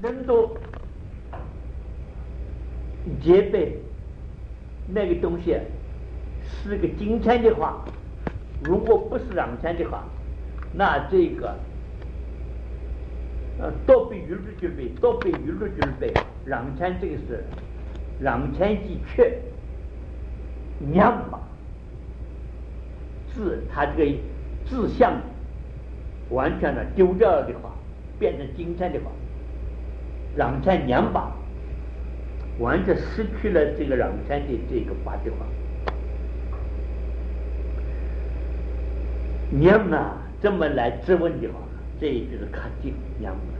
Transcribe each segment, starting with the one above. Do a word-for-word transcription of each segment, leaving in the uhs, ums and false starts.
争夺戒备那个东西是个金钱的话，如果不是让钱的话，那这个呃多比娱乐俱备，多比娱乐俱备，让钱这个是让钱既缺娘嘛，自他这个志向完全的丢掉了的话，变成金钱的话，让钱娘吧，完全失去了这个让钱的这个法的话，娘啊这么来质问的话，这就是看定娘啊，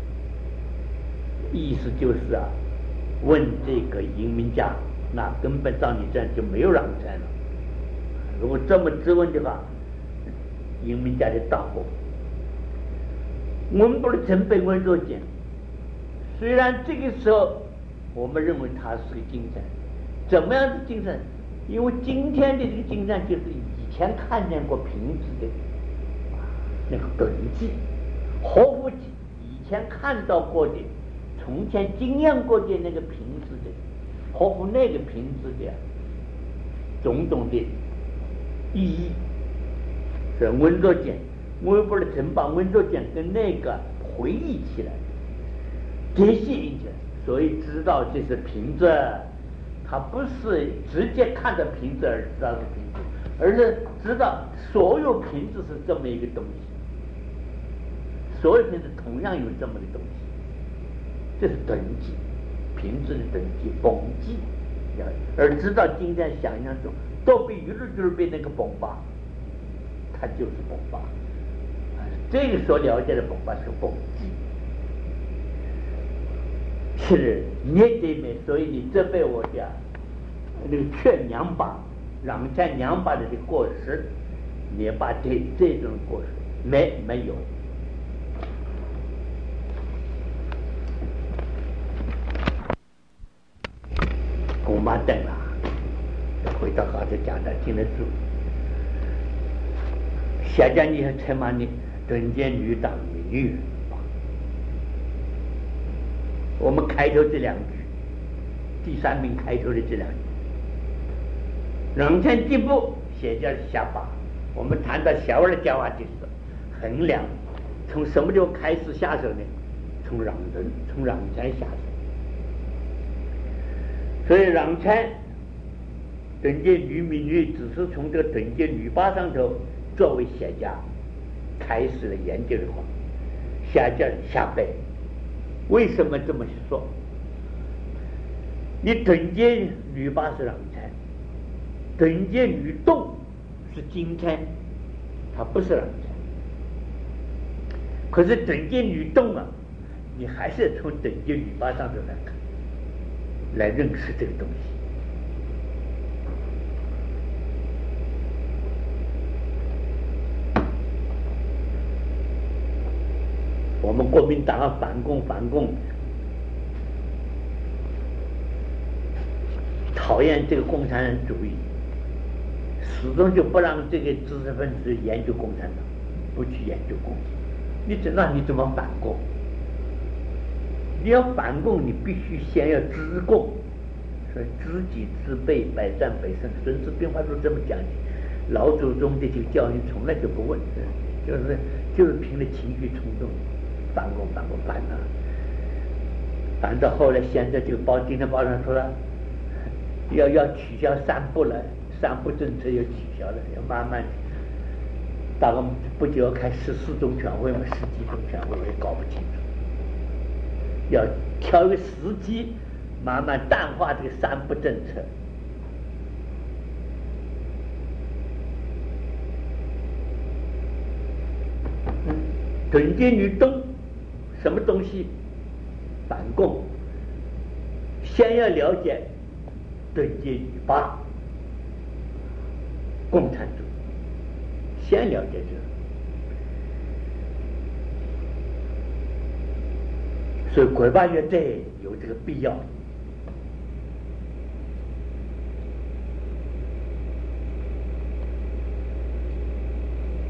意思就是啊，问这个移民家，那根本照你这样就没有让钱了。如果这么质问的话，移民家的道过。我们不是成本温柔讲，虽然这个时候我们认为它是个精神，怎么样是精神？因为今天的这个精神就是以前看见过瓶子的那个痕迹，活物以前看到过的，从前经验过的那个瓶子的，活物那个瓶子的种种的意义，是温柔讲。我们不是曾把温柔讲跟那个回忆起来，这些一点，所以知道这是瓶子，他不是直接看着瓶子而知道是瓶子，而是知道所有瓶子是这么一个东西，所有瓶子同样有这么的东西，这是等级，瓶子的等级本级，而知道今天想象中都比娱乐就是被那个崩吧，它就是崩吧。这个所了解的崩吧是本质，是你对面，所以你责备我讲那个劝娘把让钱娘把的这过失，你把这这种过失没没有。公妈等了，回到好的讲的听得住。下家你还称骂你人间女当女女，我们开头这两句，第三名开头的这两句，让钱进步，写叫下巴。我们谈到小儿讲话就是衡量，从什么地方开始下手呢？从让人，从让钱下手。所以让钱等见女民女，只是从这个等见女八上头作为写家开始了研究的话，下家下辈为什么这么说？你等见女八是让钱，等见女动是金钱，它不是让钱。可是等见女动啊，你还是从等见女八上头来看，来认识这个东西。我们国民党反共反共，讨厌这个共产主义，始终就不让这个知识分子研究共产党，不去研究共。你知道你怎么反共？你要反共，你必须先要知共。所以知己知彼，百战百胜。孙子兵法都这么讲的。老祖宗的这个教训从来就不问，就是就是凭着情绪冲动。反共反共反了，反到后来，现在这个报今天报上说了，要要取消三不了，三不政策要取消了，要慢慢。大概不久要开十四中全会嘛，十几中全会我也搞不清楚，要挑一个时机，慢慢淡化这个三不政策。等见女动。什么东西反共？先要了解等见女八，共产主义，先了解这个。所以鬼八乐队有这个必要。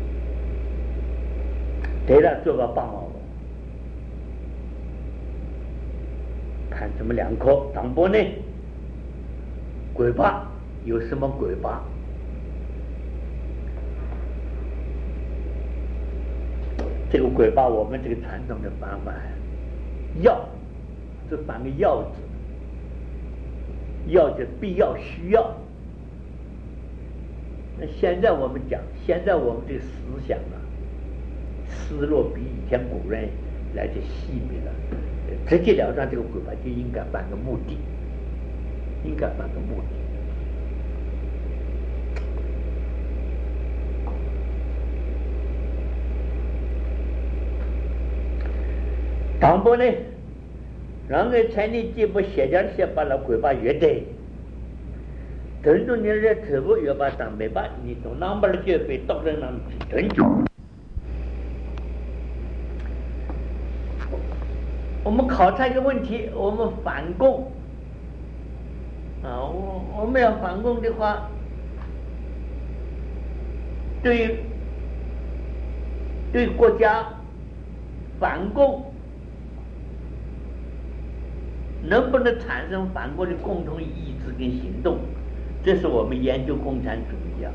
对了，做个帮忙。 看这么两颗当波呢，鬼巴有什么鬼巴？这个鬼巴，我们这个传统的翻法，要这翻个要字，要就必要需要。那现在我们讲，现在我们这个思想啊，思路比以前古人来的细密了，直截了当，这个鬼巴就应该翻个目的，应该翻个目的。当波呢，让个财力既不写点写把那鬼巴越对，等住你这头部越把当没把你从南边就被到人那等住。我们考察一个问题，我们反共啊，我我们要反共的话，对对国家反共。能不能产生反共的共同意志跟行动？这是我们研究共产主义啊，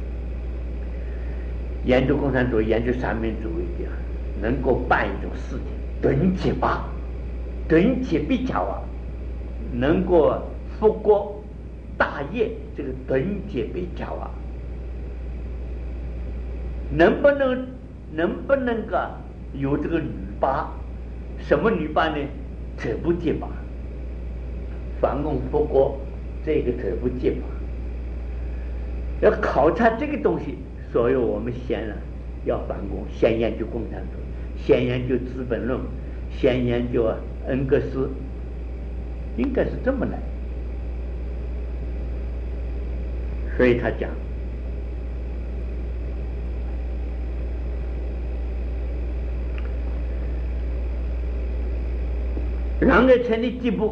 研究共产主义、研究三民主义啊，能够办一种事情，团结吧，团结比较啊，能够复国大业，这个团结比较啊，能不能能不能够有这个女拔？什么女拔呢？这不结巴。反共复国，这个可不结巴。要考察这个东西，所以我们先呢要反共，先研究共产主义，先研究《资本论》，先研究恩格斯，应该是这么来。所以他讲，让人成立进步。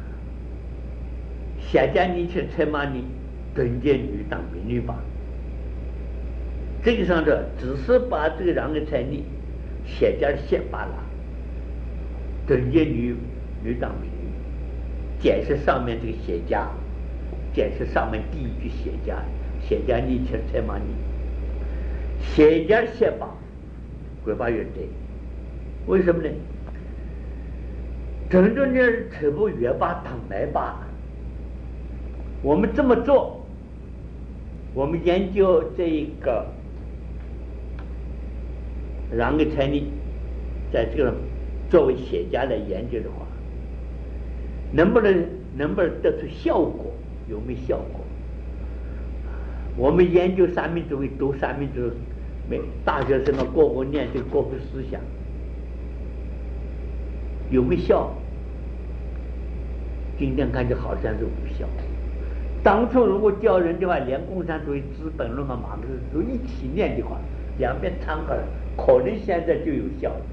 下家你去策马你团结女当民女吧，这个上头只是把这个让人成立下家先罢了，团结女女当民女，解释上面这个下家，解释上面第一句下家，下家你去策马你，下家先罢，鬼把乐队，为什么呢？整个人扯不越把当白把。我们这么做，我们研究这一个让个才力，在这个作为写家来研究的话，能不能能不能得出效果？有没有效果？我们研究三民主义，读三民主义，没大学生们个个念这个各个思想，有没有效？今天看就好像是无效。当初如果教人的话，连共产主义、资本论和马克思主义一起念的话，两边掺和，可能现在就有效了。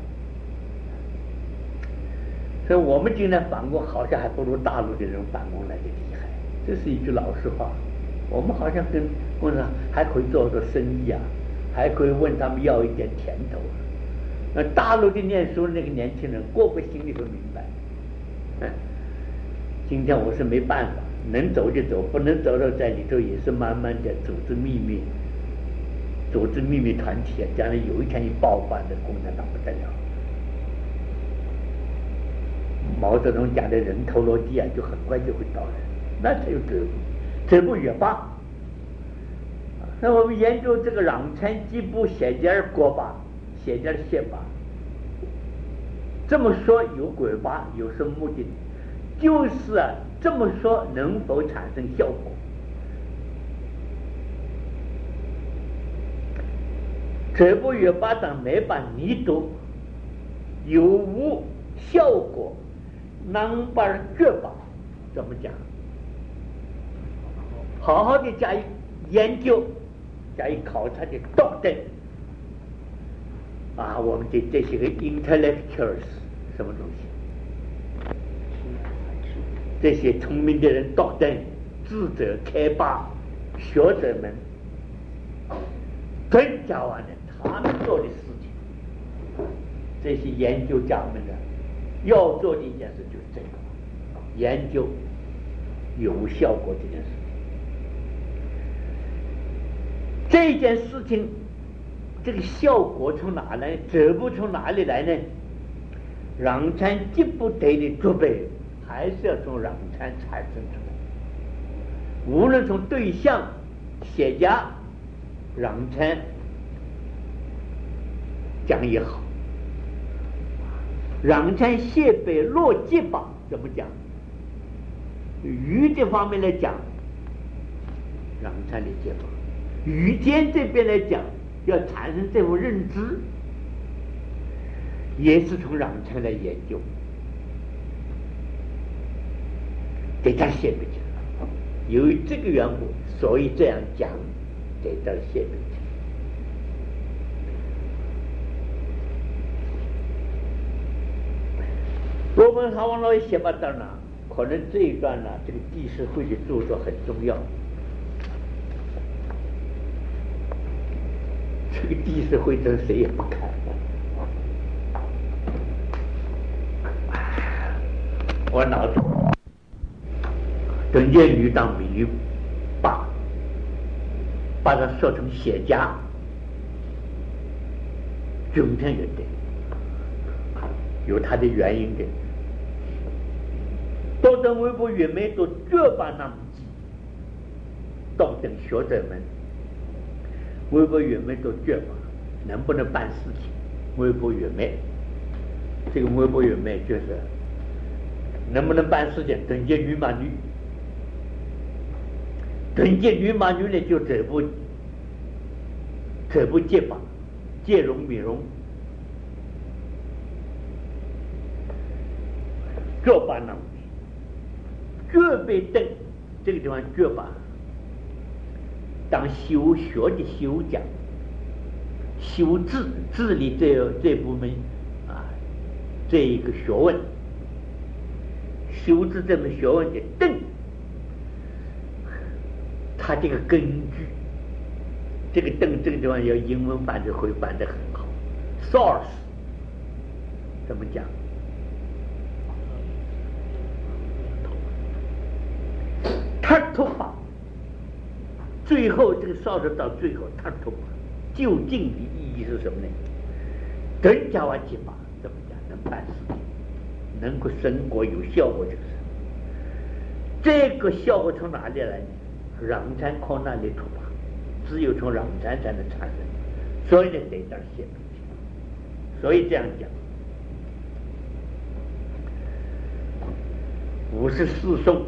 所以我们今天反攻好像还不如大陆的人反攻来的厉害，这是一句老实话。我们好像跟共产党还可以做做生意啊，还可以问他们要一点甜头啊。那大陆的念书那个年轻人，个个心里都明白。嗯，今天我是没办法。能走就走，不能走到在里头也是慢慢的组织秘密，组织秘密团体啊，将来有一天一爆发的共产党不得了。毛泽东讲的人头落地啊，就很快就会到来，那才有这步，这步也罢。那我们研究这个攘参几部写点国法，写点宪法，这么说有鬼吧？有什么目的？就是啊。这么说能否产生效果？这部约巴党没把你读有无效果，能把确保怎么讲？好好的加以研究，加以考察的导证啊！我们的这些个 intellectuals 什么东西？这些聪明的人导证、智者开发、学者们、专家完了，他们做的事情，这些研究家们的要做的一件事就是这个。 研究有效果这件事情。这件事情，这个效果从哪来？这不从哪里来呢？让禅既不得的准备，还是要从让禅产生出来。无论从对象、写家、让禅讲也好，让禅写北落结法怎么讲？语这方面来讲，让禅的结法；语间这边来讲，要产生这种认知，也是从让禅来研究，给他写不起来。由于这个缘故，所以这样讲，给他写不起来。罗本哈王老爷写把到呢，可能这一段呢，这个第十会的著作很重要。这个第十会真谁也不看。我脑子等见女当米把把它说成写家，中间有的有它的原因的。到等微博越美都绝把那么记，到等学者们微博越美都绝把能不能办事情，微博越美，这个微博越美就是能不能办事情，等见女马女，等见女马女呢，就这部这部戒法，戒容美容，这把那么绝被登，这个地方绝把当修学的修讲，修治治理这这部门啊，这一个学问，修治这门学问的登，它这个根据，这个登这个地方要英文翻就会翻得很好 ，source 怎么讲？他突法，最后这个烧着到最后，他突法究竟的意义是什么呢？更加完结法怎么讲？能办事情，能够生活有效果，就是这个效果从哪里来呢？让禅靠那里出发，只有从让禅才能产生，所以呢得这儿写明去，所以这样讲，五十四颂。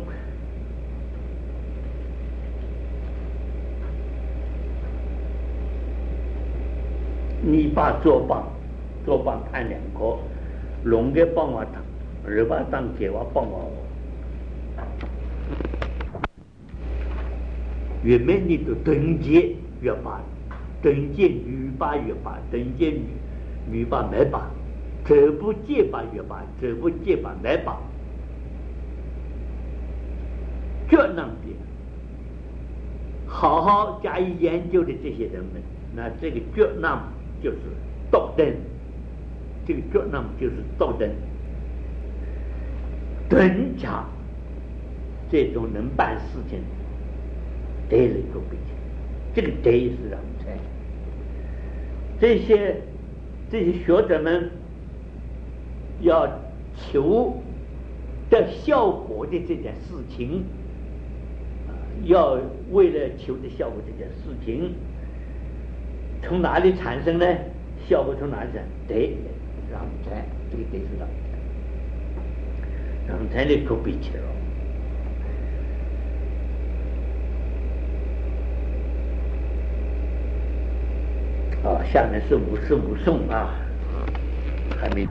你把做棒，做棒判两个，龙给棒我当，二把当给我棒我我。越美你都等阶越把，等阶女把越把，等阶女女把没把，这不借把越把，这不借把没把，这样的好好加以研究的这些人们，那这个觉那么就是道灯，这个觉那么就是道灯，增强这种能办事情得了一个比较，这个得是让才这些这些学者们要求的效果的这件事情，要为了求的效果这件事情，从哪里产生呢？效果从哪里产生？得让才，这个得是让才，让才的可比起了。好，下面是五十五颂啊，还没。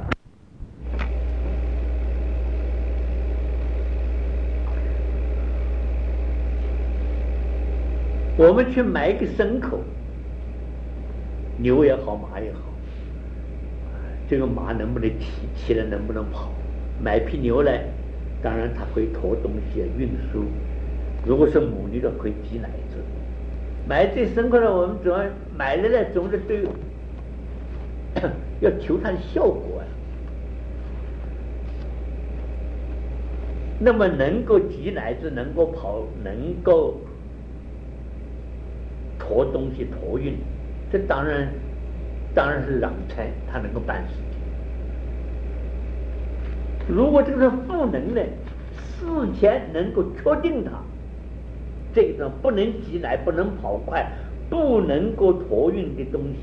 我们去买一个牲口，牛也好，马也好，这个马能不能骑，骑了能不能跑？买匹牛来，当然它会驮东西运输，如果是母牛的可以挤奶子。买这牲口呢，我们主要买了呢，总是对要求它的效果啊。 那么能够挤奶子，能够跑，能够驮东西、驮运，这当然当然是嚷差，他能够办事情。如果这个赋能呢，事前能够确定他这种不能挤奶、不能跑快、不能够驮运的东西，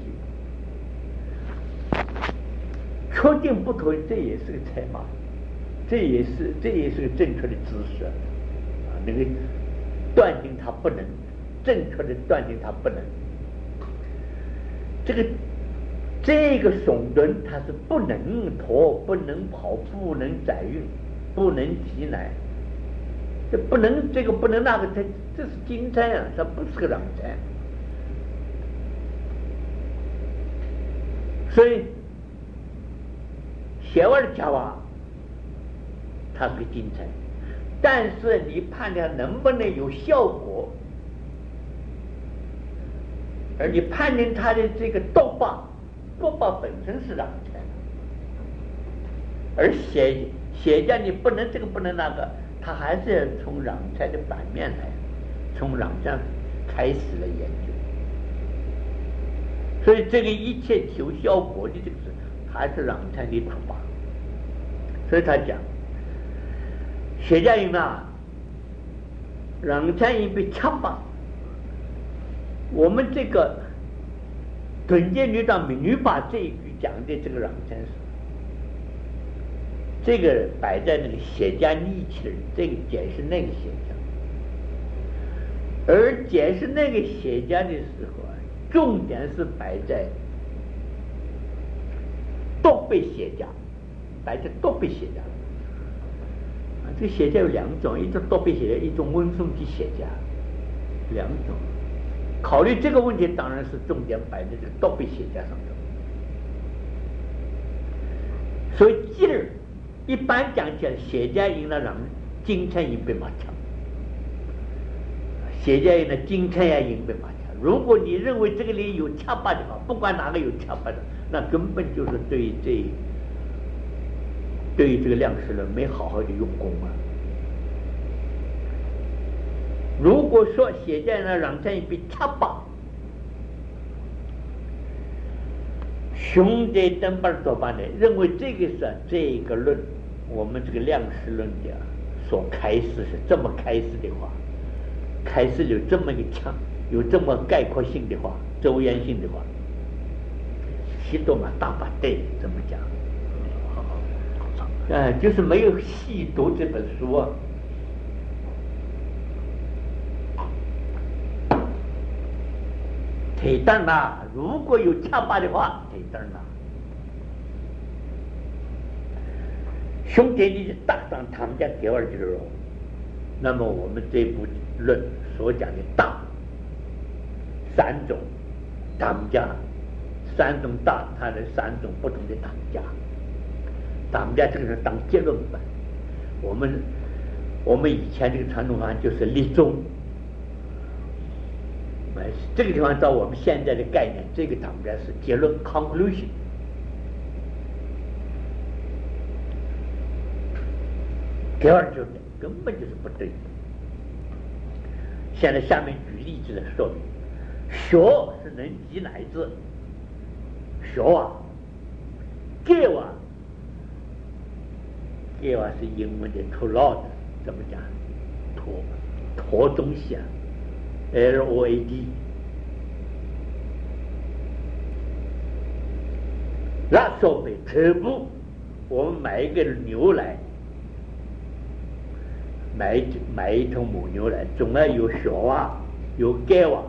确定不驮运，这也是个差嘛，这也是这也是个正确的知识啊，那个断定他不能，正确的断定他不能。这个这个耸蹲它是不能驮、不能跑、不能载运、不能挤奶，这不能这个不能那个，它这是金差啊，它不是个嚷差。所以写完的讲话，它是个金差，但是你判断能不能有效果，而你判定它的这个多霸，多霸本身是嚷差，而写写家你不能这个不能那个，他还是要从嚷差的反面来，从嚷差开始来研究。所以这个一切求效果的这个事，还是嚷差的出发。所以他讲，写家人啊，嚷差因被掐吧。我们这个屯间女当女把这一句讲的这个嚷差是，这个摆在那个写家逆气的人，这个解释那个写家，而解释那个写家的时候啊，重点是摆在多被写家，摆在多被写家啊，这个写家有两种，一种多被写家，一种温顺的写家，两种。考虑这个问题，当然是重点摆在这个多被写家上头。所以今儿一般讲起来，写家赢了让金差赢被马强，写家赢了金差也赢被马强。如果你认为这个里有掐把的话，不管哪个有掐把的，那根本就是对这对于这个量士论没好好的用功啊。如果说写家呢让这一笔掐把，兄弟登班做班的认为这个是这个论，我们这个量士论的所开始是这么开始的话，开始有这么一个强，有这么概括性的话，周延性的话，西多嘛大把对这么讲，呃，就是没有细读这本书啊。腿凳啊，如果有恰巴的话，腿凳啊，兄弟你打上他们家第二句喽。那么我们这部论所讲的大三种当家，三种大，它的三种不同的当家，当家这个是当结论版。我们我们以前这个传统方案就是立中。这个地方照我们现在的概念，这个当然是结论 conclusion。第二就是根本就是不对。现在下面举例子来说明，学是能挤奶子，学啊，给啊，给啊是英文的 to load， 怎么讲？驮驮东西啊。L O A D， 那说明车部，我们买一个牛来，买一买一头母牛来，总要有小娃，有盖娃，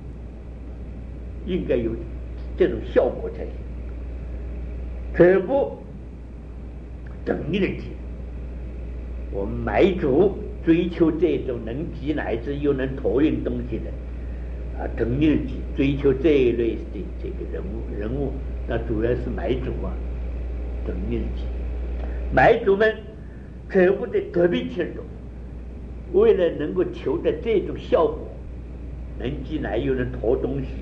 应该有这种效果才行。车部等于的挤，我们买主。追求这种能挤奶子又能驮运东西的啊，等日记追求这一类的这个人物人物，那主要是买主啊，等日记买主们可不得特别清楚，为了能够求得这种效果，能挤奶又能驮东西，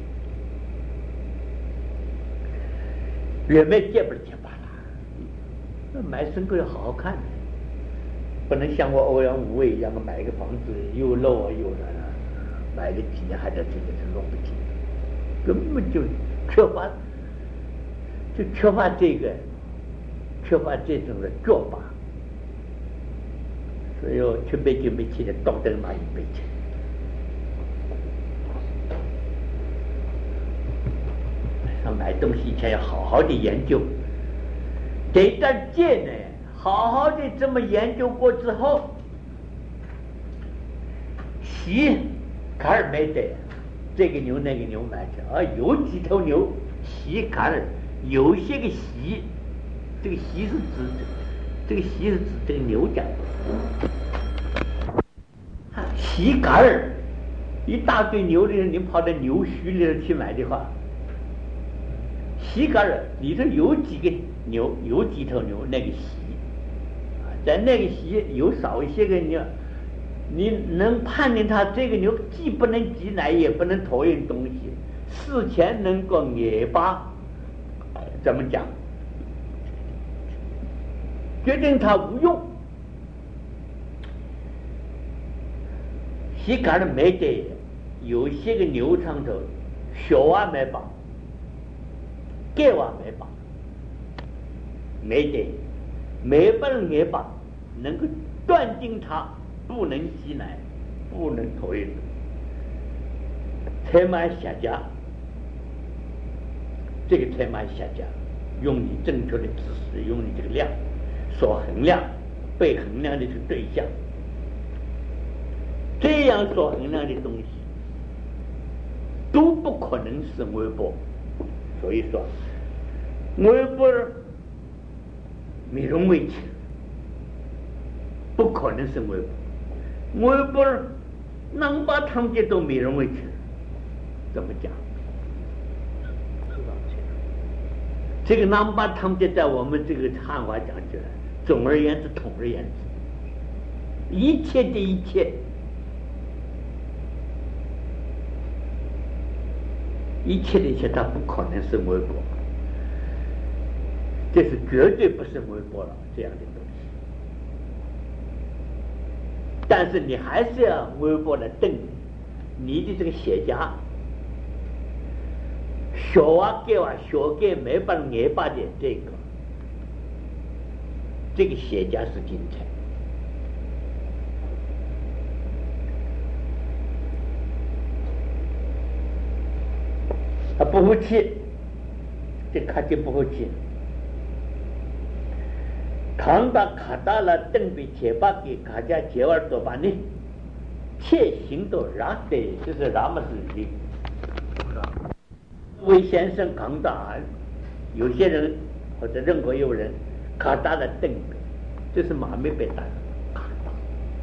人们见不了见罢了，那买牲口要好好看的。 不能像我欧阳无畏一样的买一个房子又漏啊又啥的，买个几年还在这个是弄不起，根本就缺乏，就缺乏这个，缺乏这种的做法。所以我去北京没去的，到登马一辈去。要买东西以前要好好的研究，这段戒呢，好好的这么研究过之后，洗坎儿没得，这个牛那个牛买去，啊，有几头牛洗坎儿，有些个洗，这个洗是指这个洗是指这个牛讲的，洗坎儿，一大堆牛的人，你跑到牛墟里去买的话。洗杆儿里头有几个牛，有几头牛，那个洗啊，在那个洗有少一些个牛，你能判定它这个牛既不能挤奶，也不能驮运东西，事前能够也罢，怎么讲？决定它无用。洗杆儿没得，有些个牛上头小啊没绑。盖瓦没绑，没得，没把没绑，能够断定它不能挤奶，不能驮运。才买下家，这个才买下家，用你正确的知识，用你这个量所衡量，被衡量的这个对象，这样所衡量的东西，都不可能是微波。所以说，微波没人为去，不可能是微波。微波能把他们这都没人为去，怎么讲？这个能把他们这在我们这个汉话讲起来，总而言之，统而言之，一切的一切。一切的一切，它不可能是微波，这是绝对不是微波了这样的东西。但是你还是要微波的定你的这个写家，小啊盖啊小盖没把挨把的这个，这个写家是精彩。啊，不服气，这卡就不服气。扛打卡打了，等比切巴给卡家接完多巴呢，切行动让的，就是咱们自己。魏先生扛打，有些人或者任何有人卡打了等比，这是马没被打卡打，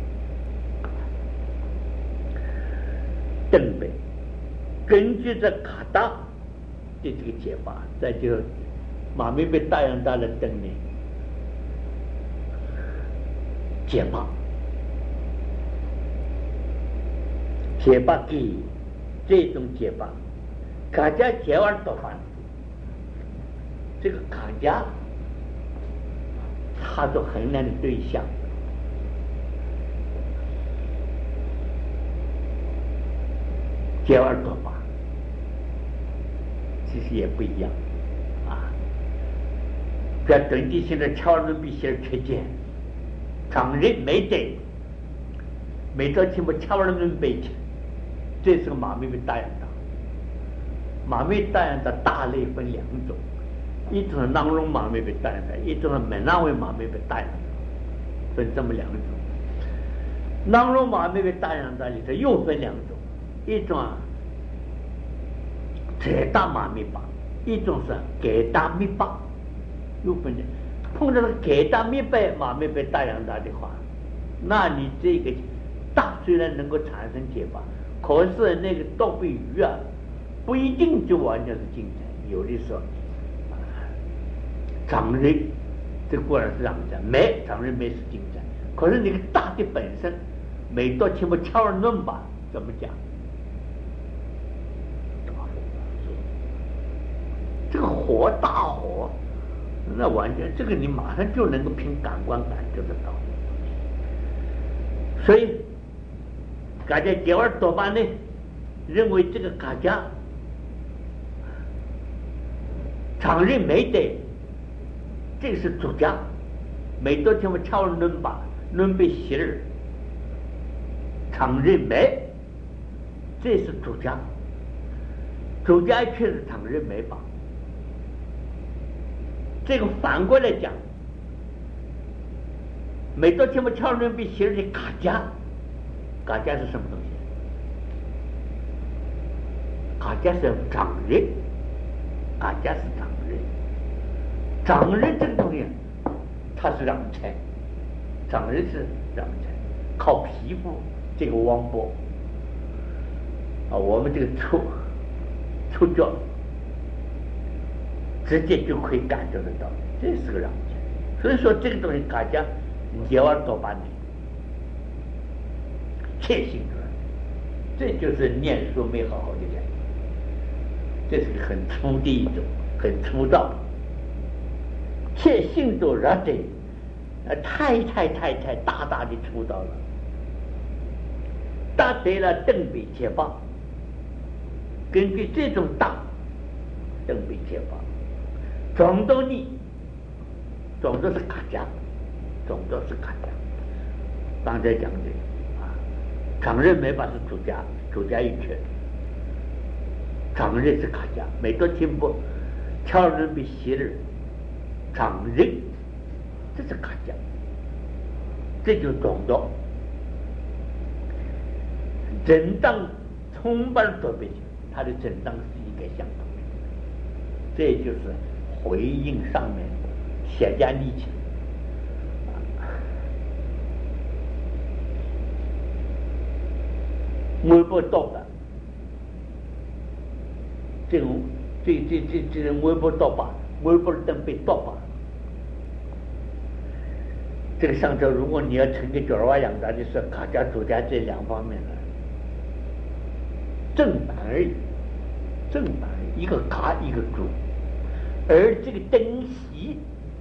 等比。根据这卡达的这个解法，再就马没被大洋大的灯呢解法，解法给这种解法，卡家解完多半，这个卡家他所衡量的对象。解完多半。其实也不一样啊！这本地性的乔尔比些缺见，常人没得，每到期末乔尔们背去，这是个马妹妹大洋的。马妹大洋的大类分两种，一种是囊绒马妹妹大洋的，一种是美囊维马妹妹大洋的，分这么两种。囊绒马妹妹大洋的里头又分两种，一种啊。这大马米巴，一种是给大米巴，又分的。碰到了给大米巴马米巴大洋大的话，那你这个大虽然能够产生结巴，可是那个倒背鱼啊，不一定就完全是精彩。有的时候，长人这固然是长人，没长人没是精彩。可是那个大的本身，每到前面敲人论吧，怎么讲？这个火大火，那完全这个你马上就能够凭感官感觉得到。 所以大家结完多半呢，认为这个大家常人没得，这是主家，每多天我敲论吧，论被洗儿，常人没，这是主家，主家却是常人没吧。这个反过来讲，每多天我敲论被洗儿的嘎家，嘎家是什么东西？嘎家是常人，嘎家是常人，常人这个东西，他是让财，常人是让财，靠皮肤这个王波啊，我们这个触触觉直接就可以感受得到，这是个让财。所以说这个东西大家也要多半年，切心出来，这就是念书没好好的人，这是个很粗的一种，很粗糙。切心都热的，呃，太太太太大大的粗糙了。大对了，等比切法，根据这种大，等比切法，总到你，总都是卡家，总都是卡家。刚才讲的啊，常人没法是主家，主家一缺，常人是卡家，每多听不，超人比邪人，常人，这是卡家，这就总到。震荡充分多变，它的震荡是应该相同的，这就是回应上面写家力气。微波刀的，这种这这这这种微波刀把，微波灯被刀把。这个上头，如果你要成个角娃养大，就是卡家主家这两方面的。正版而已，正版一个卡一个主，而这个灯席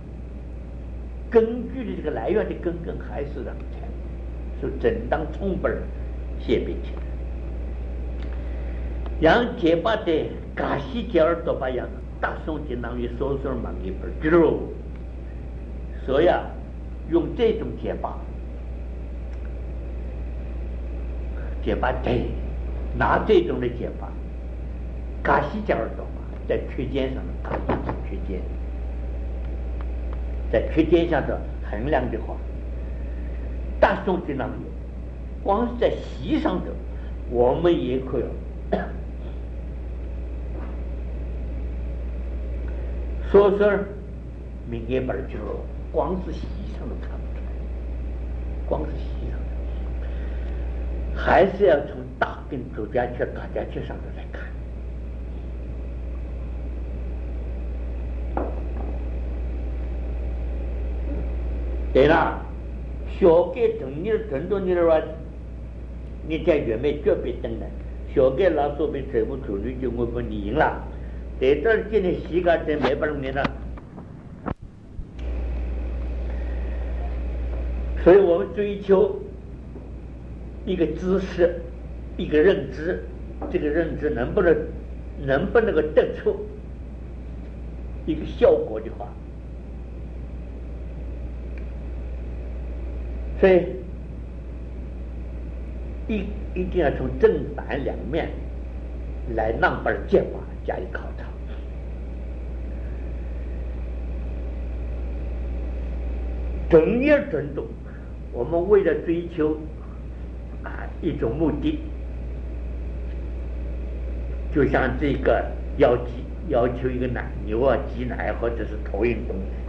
根据的这个来源的根根还是让财，是正当充分写并起来。让结巴的嘎西节儿多巴样，大宋就当于说说忙一本之喽，所以啊，用这种结巴，结巴对。拿这种的解法，嘎西加尔多嘛，在区间上看区间，在区间上头衡量的话，大宋的那里，光是在习上头，我们也可以说说明一本就光是习上都看不出来，光是习上头，还是要从大跟主家去、大家去上头来看。对了，小给等你很多年的话，你在原来就别等了。小给老说被财务处理就我不你赢了，在这儿今天西干在没办法了。所以我们追求一个知识。一个认知，这个认知能不能能不能够得出一个效果的话，所以一一定要从正反两面来让本解法加以考察。整业准度，我们为了追求啊一种目的。就像这个要挤要求一个奶牛啊挤奶或者是投影东西，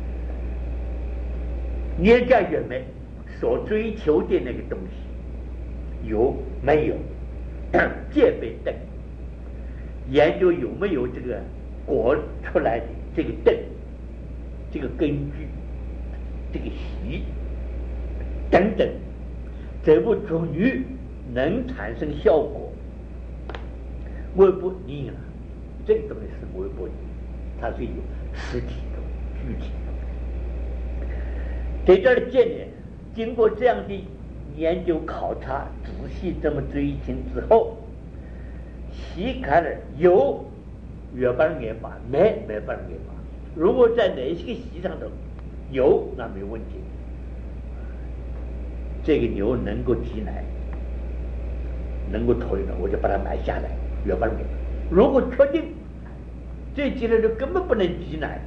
捏家人们所追求的那个东西有没有戒备灯，研究有没有这个果出来的这个灯，这个根据这个习等等，这部终于能产生效果。微波你了，这个东西是微波，它是有实体的、具体的。在这儿建立，经过这样的研究考察、仔细这么追寻之后，细看了有月半年吧，没没半年吧。如果在哪些个席上头有，那没问题。这个牛能够挤奶，能够脱的，我就把它买下来，月半年。如果确定这挤奶就根本不能挤奶，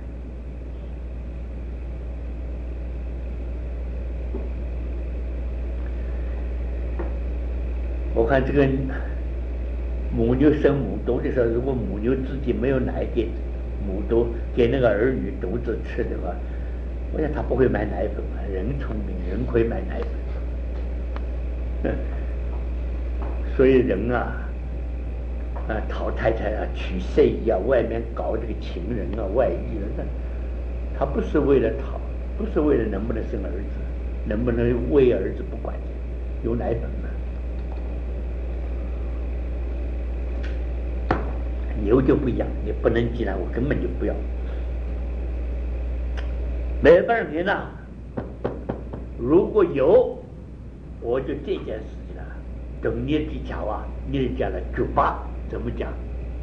我看这个母牛生母犊的时候，如果母牛自己没有奶给母犊给那个儿女犊子吃的话，我想他不会买奶粉啊。人聪明，人会买奶粉。所以人啊，啊讨太太啊，娶媳啊，外面搞这个情人啊，外遇了，他不是为了讨，不是为了能不能生儿子，能不能喂儿子不管的，有奶粉吗？牛就不一样，你不能挤奶，我根本就不要。没办法呢，如果有，我就这件事情啊，等你技巧啊，你讲了九八怎么讲？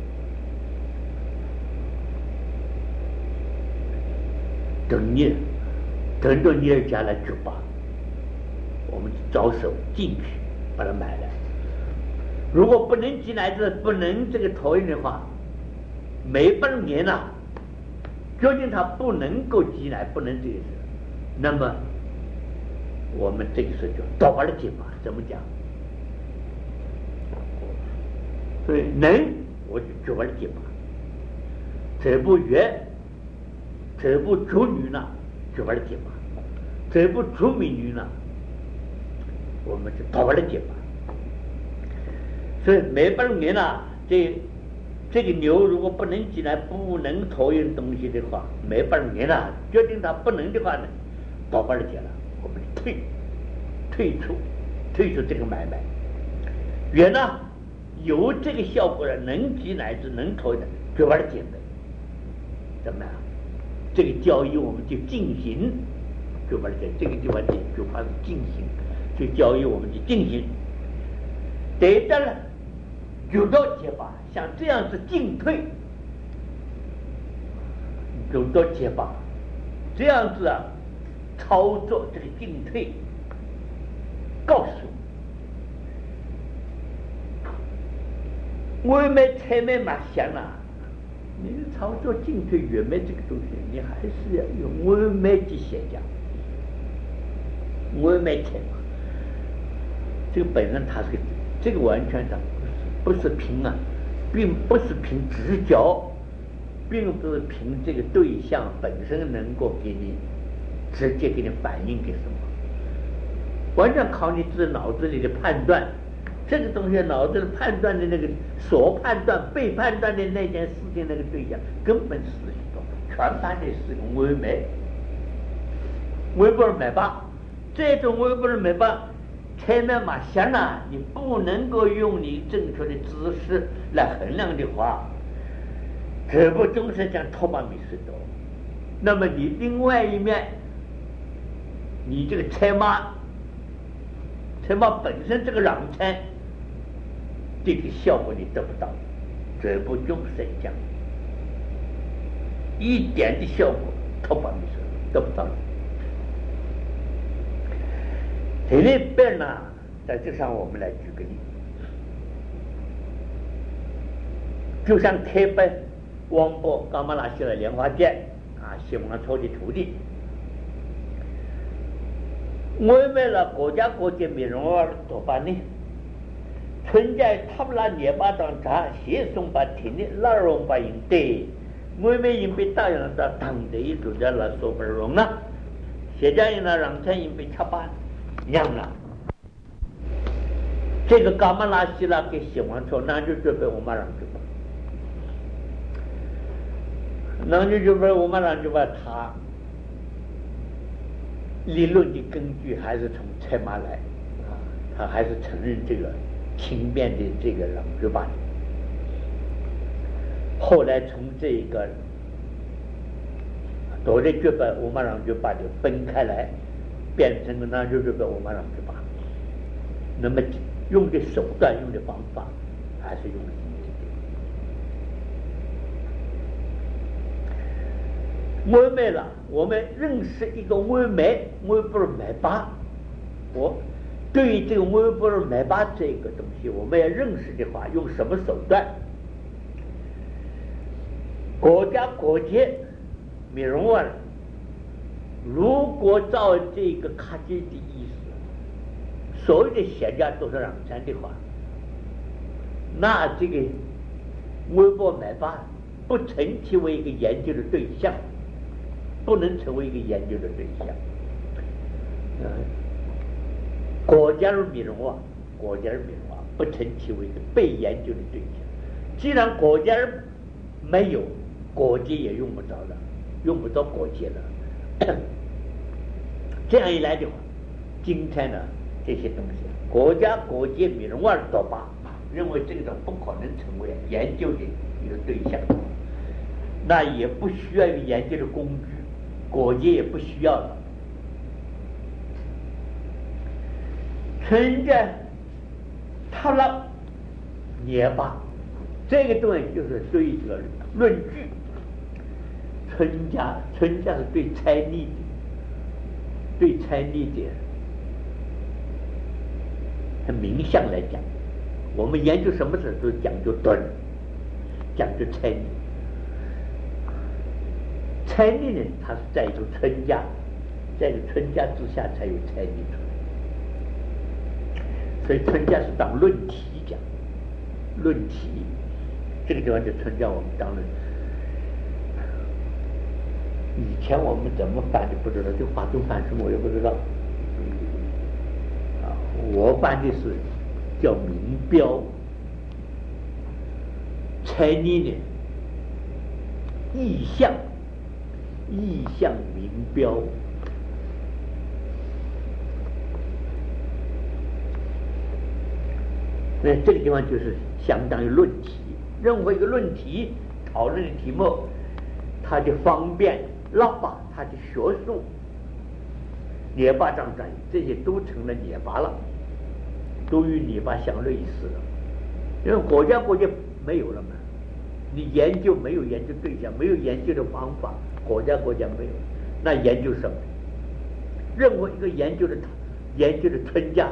等你等到你儿家来九八，我们着手进去把它买来。如果不能挤奶子，不能这个投影的话，没半年了，究竟他不能够挤奶，不能这个事，那么我们这个时候就倒把它解吧。怎么讲？所以能我就就把它解吧。这部月，这部处女呢，就把它解吧。这部处美女呢，我们就倒把它解吧。所以没半年了，这这个牛如果不能挤奶，不能投影东西的话，没半年了，决定它不能的话呢，倒把它解了，我们退退出退出这个买卖。原呢有这个效果了，能挤奶子能投的，就把它解了。怎么样？这个交易我们就进行，就把它解，这个地方解就把它进行，这交易我们就进行。得到了有道解法，像这样子进退，有道解法，这样子啊操作这个进退，告诉我们前面嘛想了，你操作进退远美这个东西，你还是要用我们去写讲，我们前嘛，这个本身它是个。这个完全上不是凭啊，并不是凭直觉，并不是凭这个对象本身能够给你直接给你反映给什么，完全靠你自己脑子里的判断。这个东西脑子里判断的那个所判断被判断的那件事情那个对象，根本是一种全盘的是个伪美，微博美吧，这种微博美吧。前面嘛想了，你不能够用你正确的知识来衡量的话，这不总是讲托巴米斯多。那么你另外一面，你这个车马，车马本身这个让车，这个效果你得不到，这不就是讲一点的效果，托巴米斯得不到。这里边呢，在这上我们来举个例，就像台北王博噶玛拉西的莲花节啊，希望抽的土地，我们了国家国际美容儿多半呢，存在他们那年巴当茶，协送把天的拉拢把应对，我们应被大洋的当地一组织了说不容了，现在呢让他应被插班。样了，这个噶玛拉西拉给希望说，那就准备我马上就把，那就准备我马上就把他理论的根据还是从车马来啊，他还是承认这个轻便的这个朗就把，后来从这个多的就把我马上就把就分开来。变成了那就是个我马上去把， 那么用的手段、用的方法，还是用的我们了，我们认识一个我们，我不是买吧？我对于这个我不是买吧这个东西，我们要认识的话，用什么手段？国家国界没容完了。如果照这个卡基的意思，所有的学家都是让参的话，那这个微博买吧不成其为一个研究的对象，不能成为一个研究的对象。嗯，国家人民话，国家人民话不成其为一个被研究的对象。既然国家人没有，国界也用不着了，用不着国界了。这样一来的话，今天呢这些东西，国家国界民人万多吧，认为这种不可能成为研究的一个对象，那也不需要研究的工具，国界也不需要了。存在他了也罢，这个东西就是对这个论据。春家春家是对猜逆的，对猜逆的很明相来讲，我们研究什么事都讲究敦，讲究猜逆。猜逆呢，它是在一个春家，在一个春家之下才有猜逆出来。所以春家是当论题讲，论题这个地方就春家我们当然。以前我们怎么翻的不知道，这华东翻什么我也不知道。啊，我翻的是叫明标，猜逆呢，意象，意象明标。那这个地方就是相当于论题，任何一个论题讨论的题目，它就方便。拉巴他的学术，涅巴掌战这些都成了涅巴了，都与涅巴相类似了。因为国家国家没有了嘛，你研究没有研究对象，没有研究的方法，国家国家没有，那研究什么？任何一个研究的研究的春假，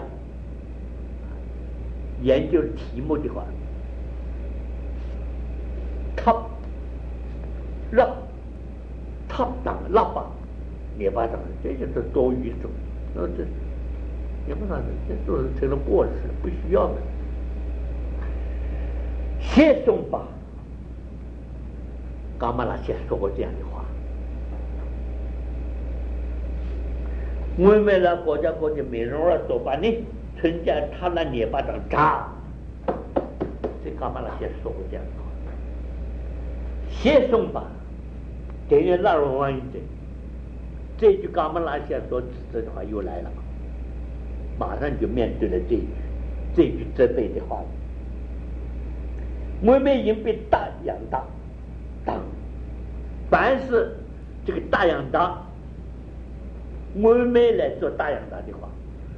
研究的题目的话，他让。他当喇叭，涅巴当，这就是多余种，那这也不算，这都是成了过时，不需要的。谢松巴，噶玛拉谢说过这样的话：我们那国家国家美容了多巴呢，春家他那涅巴当扎，这噶玛拉谢说过这样的话。谢松巴。等于纳入完的，这句噶玛拉夏所指责的话又来了，马上就面对了这句这句责备的话。我们已经被大养大，当凡是这个大养大，我们来做大养大的话，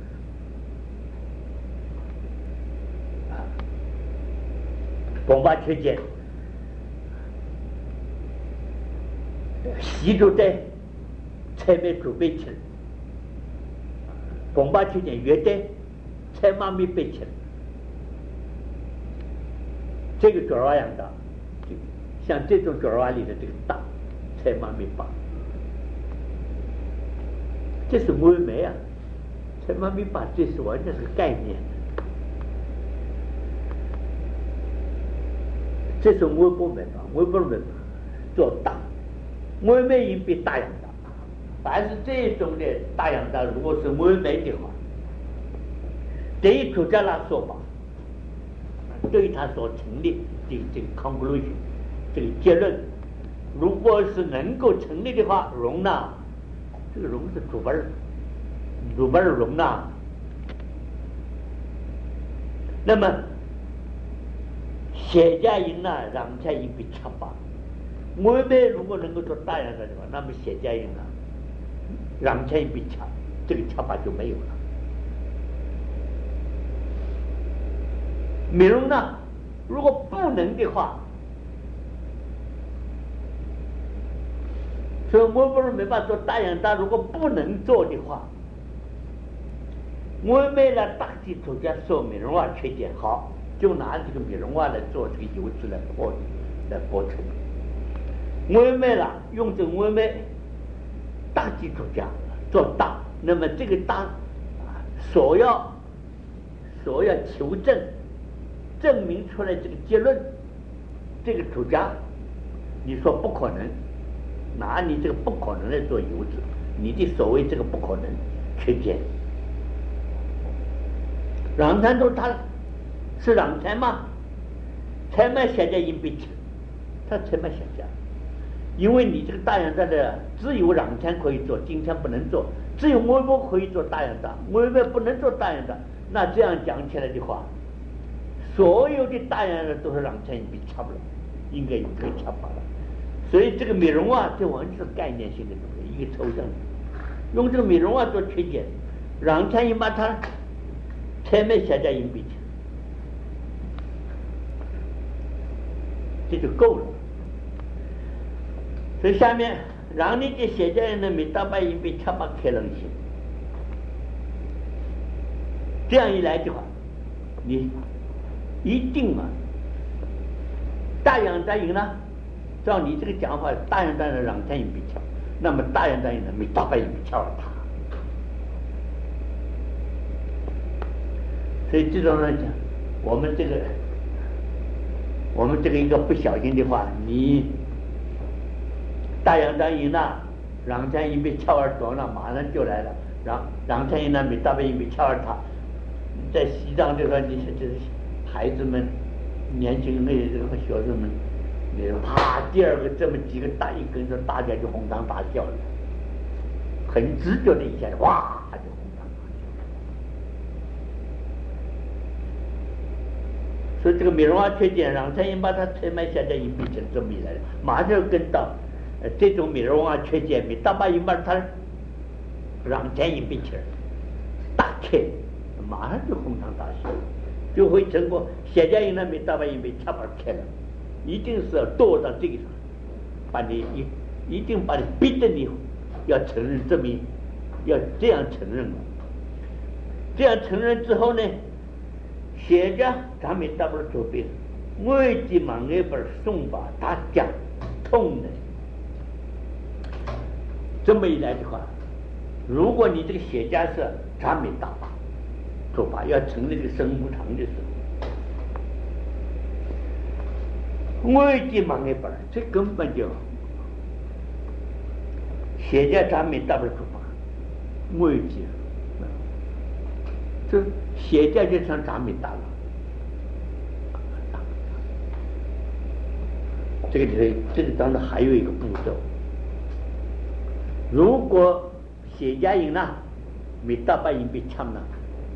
啊，bom把缺见。习主在才没准备起来，bomba去年约的才妈没备起来，这个角儿样的，像这种角儿里的这个大才妈没把，这是我没啊，才妈没把，这是完全是概念，这是我不明白，我不明白做大。我们已经被大养大，凡是这种的大养大，如果是我们的话，对于作家来说吧，对他所成立的这个 conclusion 这个结论，如果是能够成立的话，容纳这个容是主本儿，主本儿容纳，那么谢家营呢，让家营被插拔。我们如果能够做大养大的话，那么谢家营啊，让钱被掐，这个掐法就没有了。 美容呢，如果不能的话，所以我不是没办法做大洋大，如果不能做的话，我为了大基础家说美容袜缺点好，就拿这个美容袜来做这个油脂来剥来剥成。我为了用这我为大基础家做大，那么这个大所要所要求证证明出来这个结论，这个主家你说不可能，拿你这个不可能来做油脂，你的所谓这个不可能缺点。让餐都他是让餐吗？才买下家硬币吃，他才买下家，因为你这个大洋大的只有让餐可以做，今天不能做，只有我们可以做大洋大，我们不能做大洋大。那这样讲起来的话，所有的大洋大都是让餐硬币差不了，应该有可以差不了。所以这个美容啊，这完全是概念性的东西，一个抽象的，用这个美容啊做缺点，让餐硬把它才买下家硬币去，这就够了。所以下面让你的下家人呢每大把硬币七八开冷心，这样一来的话，你一定啊大洋大赢了。照你这个讲法，大洋大的让餐硬币强，那么大洋大赢呢每大把硬币强了他。所以这种人讲，我们这个，我们这个一个不小心的话，你大洋大赢了，让餐硬币翘耳朵了，马上就来了。让让餐赢了，每大把硬币翘耳他，在西藏这个，你看这孩子们、年轻人这个学生们，你啪，第二个这么几个大一跟着，大家就哄堂大笑了，很直觉的一下，哇，就哄堂大笑。所以这个美容啊缺点，让餐饮把它才买下家硬币成这么一来，马上跟到呃这种美容啊缺点，没大把硬把它让餐硬币起来，大开，马上就哄堂大笑，就会成功。下家硬呢没大把硬币差不多开了。一定是要剁到这个上，把你一一定把你逼得你要承认证明，要这样承认了。这样承认之后呢，写着咱们大不了左边，我的忙一本送把大家痛的。这么一来的话，如果你这个写家是咱们大把做法要成立这个生无常的时候，我已经忙一本，这根本就写家咱们大不了做法，我已经，这写家就像咱们大了。这个里头，这个当中还有一个步骤，如果写家赢了，没大把赢被抢了。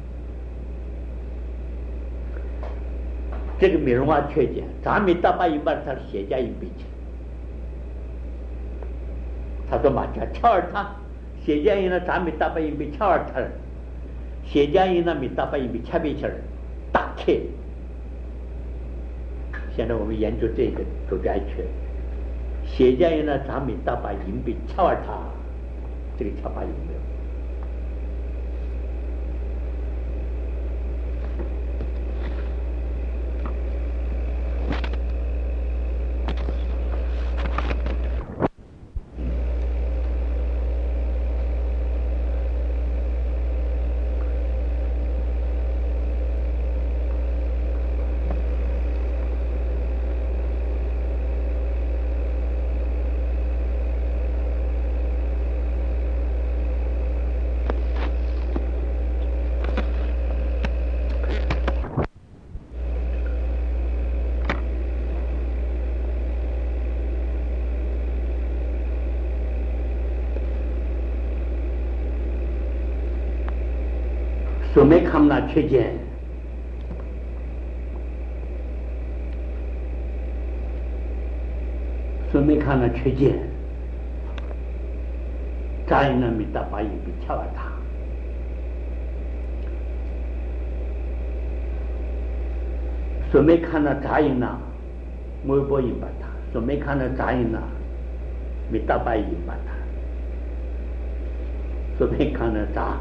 这个美容啊缺点，咱们大把一半他写家一笔钱，他说马家翘二他，写家赢了咱们大把一笔翘二他，写家赢了没大把一笔七笔钱，大开。现在我们研究这个都在缺，写家赢了咱们大把银币翘二他，这个翘把有没有？说没看那缺点，说没看那缺点，咱那没大把一笔跳了他。 说没看到杂音呐，微波引把它；说没看到杂音呐，没大白引把它；说没看到杂，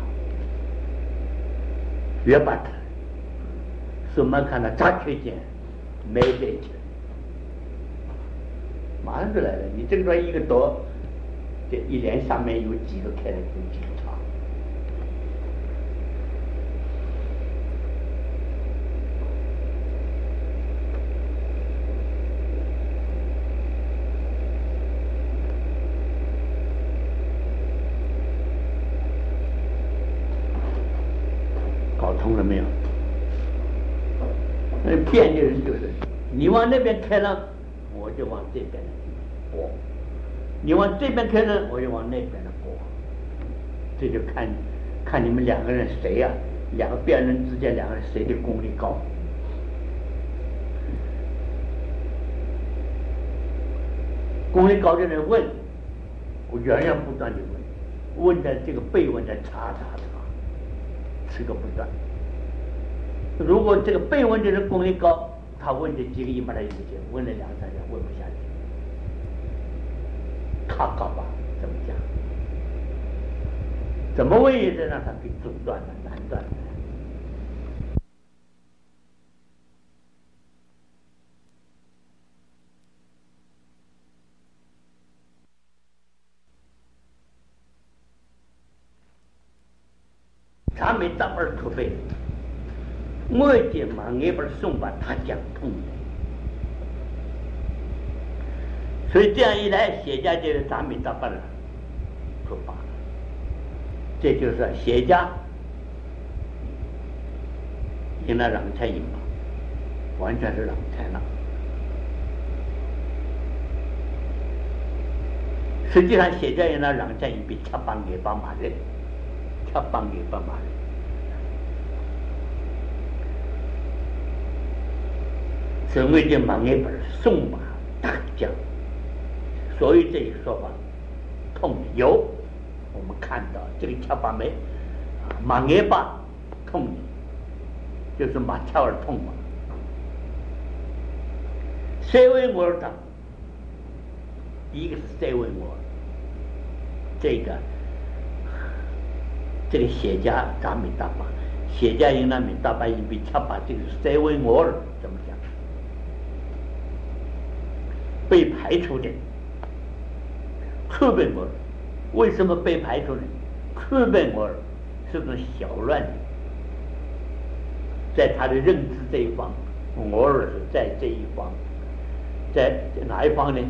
约把它；说没看到杂缺见，没得钱，马上就来了。你这个说一个多，这一连上面有几个开了有几个叉。搞通了没有？那辩的人就是，你往那边开了，我就往这边的过；你往这边开了，我就往那边的过。这就看看你们两个人谁呀、啊？两个辩论之间，两个人谁的功力高？功力高的人问，我源源不断的问，问的这个被问的查查查，是个不断。如果这个被问的人功力高，他问的几个一把他有些，问了两三下问不下去，他搞吧，怎么讲？怎么问也得让他给中断了，难断了。他没大本出背，我这嘛那本送把他讲通的，所以这样一来，写家就是咱没大本了，出发了。这就是写家赢了让才赢嘛，完全是让才了。实际上写家赢了让才赢比他帮给帮马人。他帮给帮忙，所以就忙一本送马大将，所以这一说法痛有，我们看到这个跳把没啊，忙一把痛，就是马跳儿痛嘛。谁为我的？第一个是谁为我？这个。这个写家咱没大把，写家赢了没大把，赢比他把这个塞维摩尔怎么讲？被排除的库贝摩尔，为什么被排除呢？库贝摩尔是个小乱的，在他的认知这一方，摩尔是在这一方，在哪一方呢？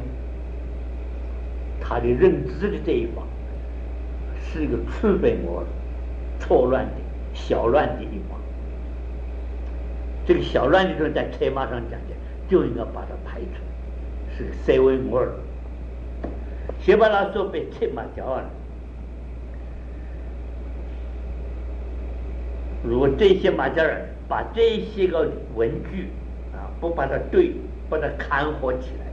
他的认知的这一方是个库贝摩尔。错乱的小乱的一方，这个小乱的时候在车马上讲的，就应该把它排除，是塞维摩尔。谢巴拉说被车马骄傲了。如果这些马家人把这些个文具啊，不把它对，把它看活起来，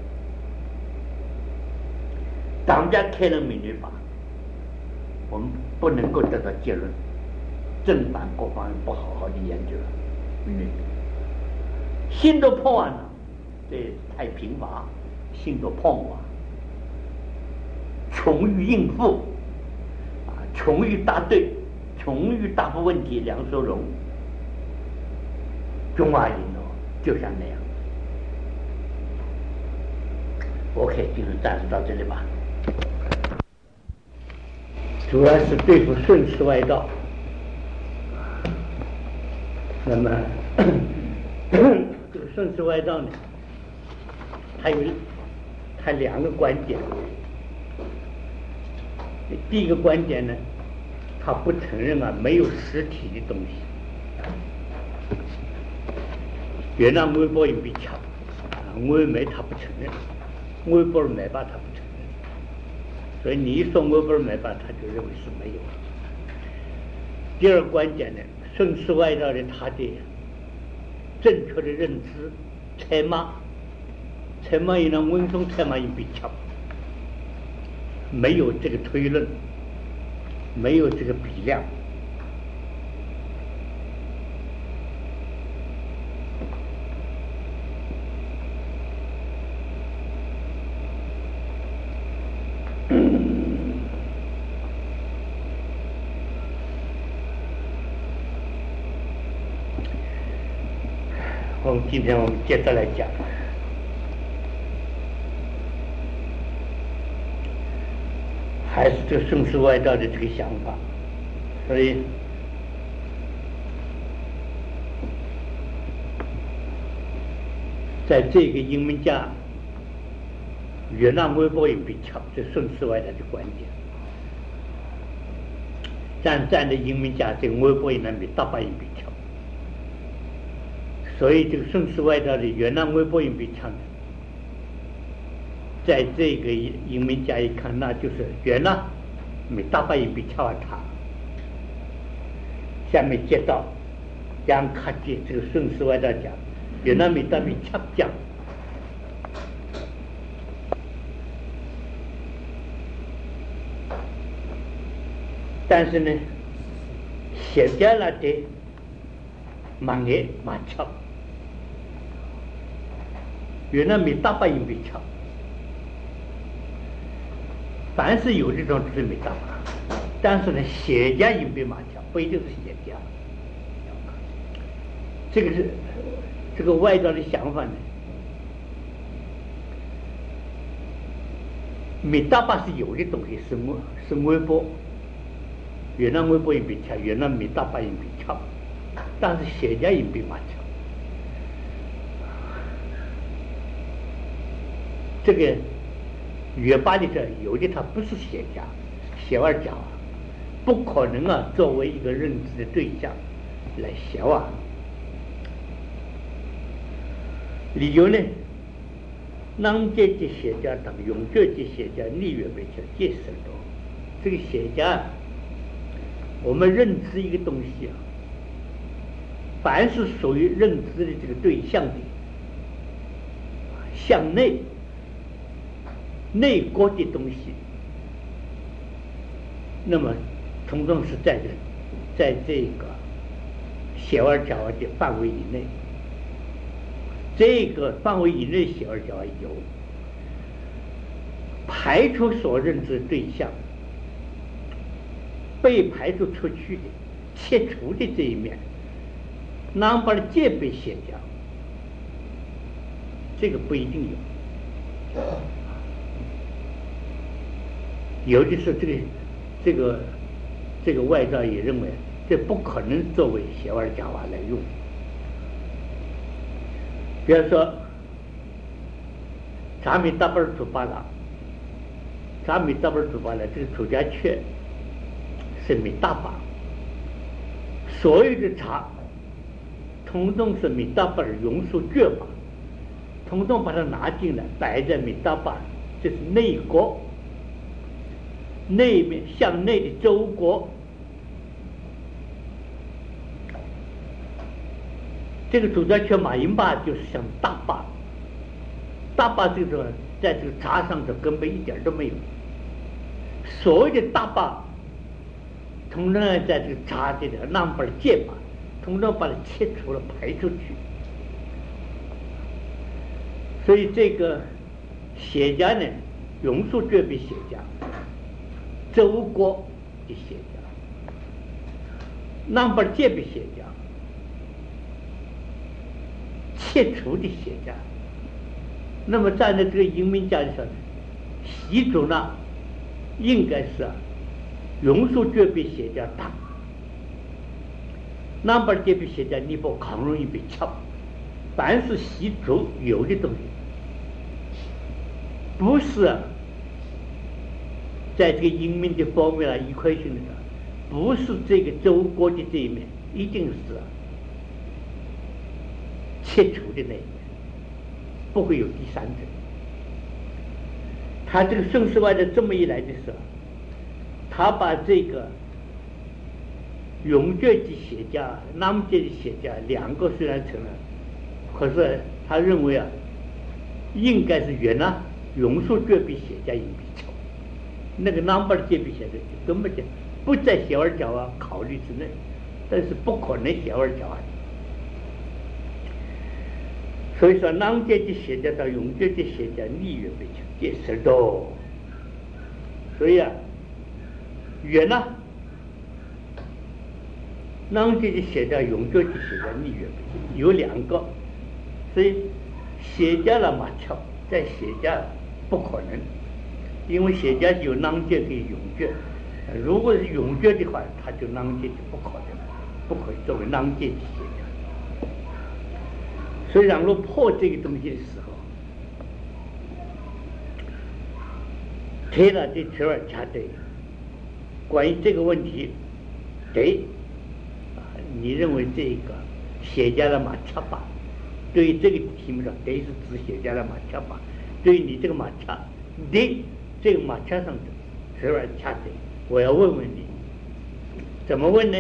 当家开了美女法，我们不能够得到结论。正版各方面不好好的研究了，嗯，心都破完了，这太贫乏，心都破完，穷于应付，啊，穷于答对，穷于答复问题，梁收荣，中华人哦，就像那样。OK， 今天暂时到这里吧，主要是对付顺势外道。那么这个顺势外道呢，它有它两个关键。第一个关键呢，它不承认啊没有实体的东西。越南微博也被抢，啊，外媒它不承认，微博买吧它不承认，所以你一说微博买吧，他就认为是没有。第二个关键呢，顺势外道的他的正确的认知，才嘛，才嘛也让文松才嘛也被抢，没有这个推论，没有这个比量。 我们今天我们接着来讲，还是这个顺势外道的这个想法，所以在这个英文家越南微波也比强，这顺势外道的关键。站站的英文家这个微波也能比大把也比强，所以这个顺势外道的越南微波也比强。在这个英文家一看，那就是越南没大把也比强他。下面接到杨卡吉这个顺势外道讲，越南没大比强讲。但是呢，写家了的蛮也蛮强，越南没大把也比强。凡是有这种就是没大把，但是呢，写家也比蛮强，不一定是写家。这个是这个外道的想法呢，没大把是有的东西，是微是微波。越南微波也比强，越南没大把也比强，但是写家也比蛮强。这个越巴的这有的他不是写家，写完讲啊，不可能啊作为一个认知的对象来写啊。理由呢？南界的写家等永绝的写家逆越被强皆是多，这个写家。我们认知一个东西啊，凡是属于认知的这个对象的，向内内国的东西，那么从中是在这在这个写而讲而的范围以内，这个范围以内写而讲而有排除所认知的对象。被排除出去的、切除的这一面，南巴的戒备写讲，这个不一定有。有的是这个、这个、这个外道也认为，这不可能作为写完讲话来用。比如说，茶米大本土巴拉，茶米大本土巴拉，这个土家雀。是米大把，所有的茶，统统是米大把的榕树蕨把，统统把它拿进来，摆在米大把，这是内国，内面向内的周国。这个主家雀马银把就是像大把，大把这个在这个茶上头根本一点都没有，所有的大把。统统在这个茶的南边界把，统统把它切除了，排出去。所以这个写家呢，榕树蕨比写家，周国的写家，南边界比写家，切除的写家。那么站在这个英明家上，习主呢，应该是啊。榕树蕨比写家大，南边界比写家你不抗容易被抢。凡是习主有的东西，不是在这个英明的方面啊一块性的，不是这个周国的这一面，一定是切除的那一面，不会有第三者。他这个顺势外的这么一来的时候。他把这个永绝的写家、南界的写家两个虽然成了，可是他认为啊，应该是越南榕树蕨比写家应比强，那个南边的界比写家就根本就不在写完讲啊考虑之内，但是不可能写完讲啊。所以说，南界的写家到永绝的写家逆越被强，这是多。所以啊。越南南界的写家、永绝的写家逆越有两个， 所以写家了马翘，在写家不可能，因为写家有囊界跟永绝，如果是永绝的话，它就囊界就不可能，不可以作为囊界的写家。所以，倘若破这个东西的时候，推了的车儿掐对。关于这个问题，对，你认为这个写家的马恰巴，对于这个题目上，对是指写家的马恰巴，对于你这个马恰，对这个马恰上的车儿掐对，我要问问你，怎么问呢？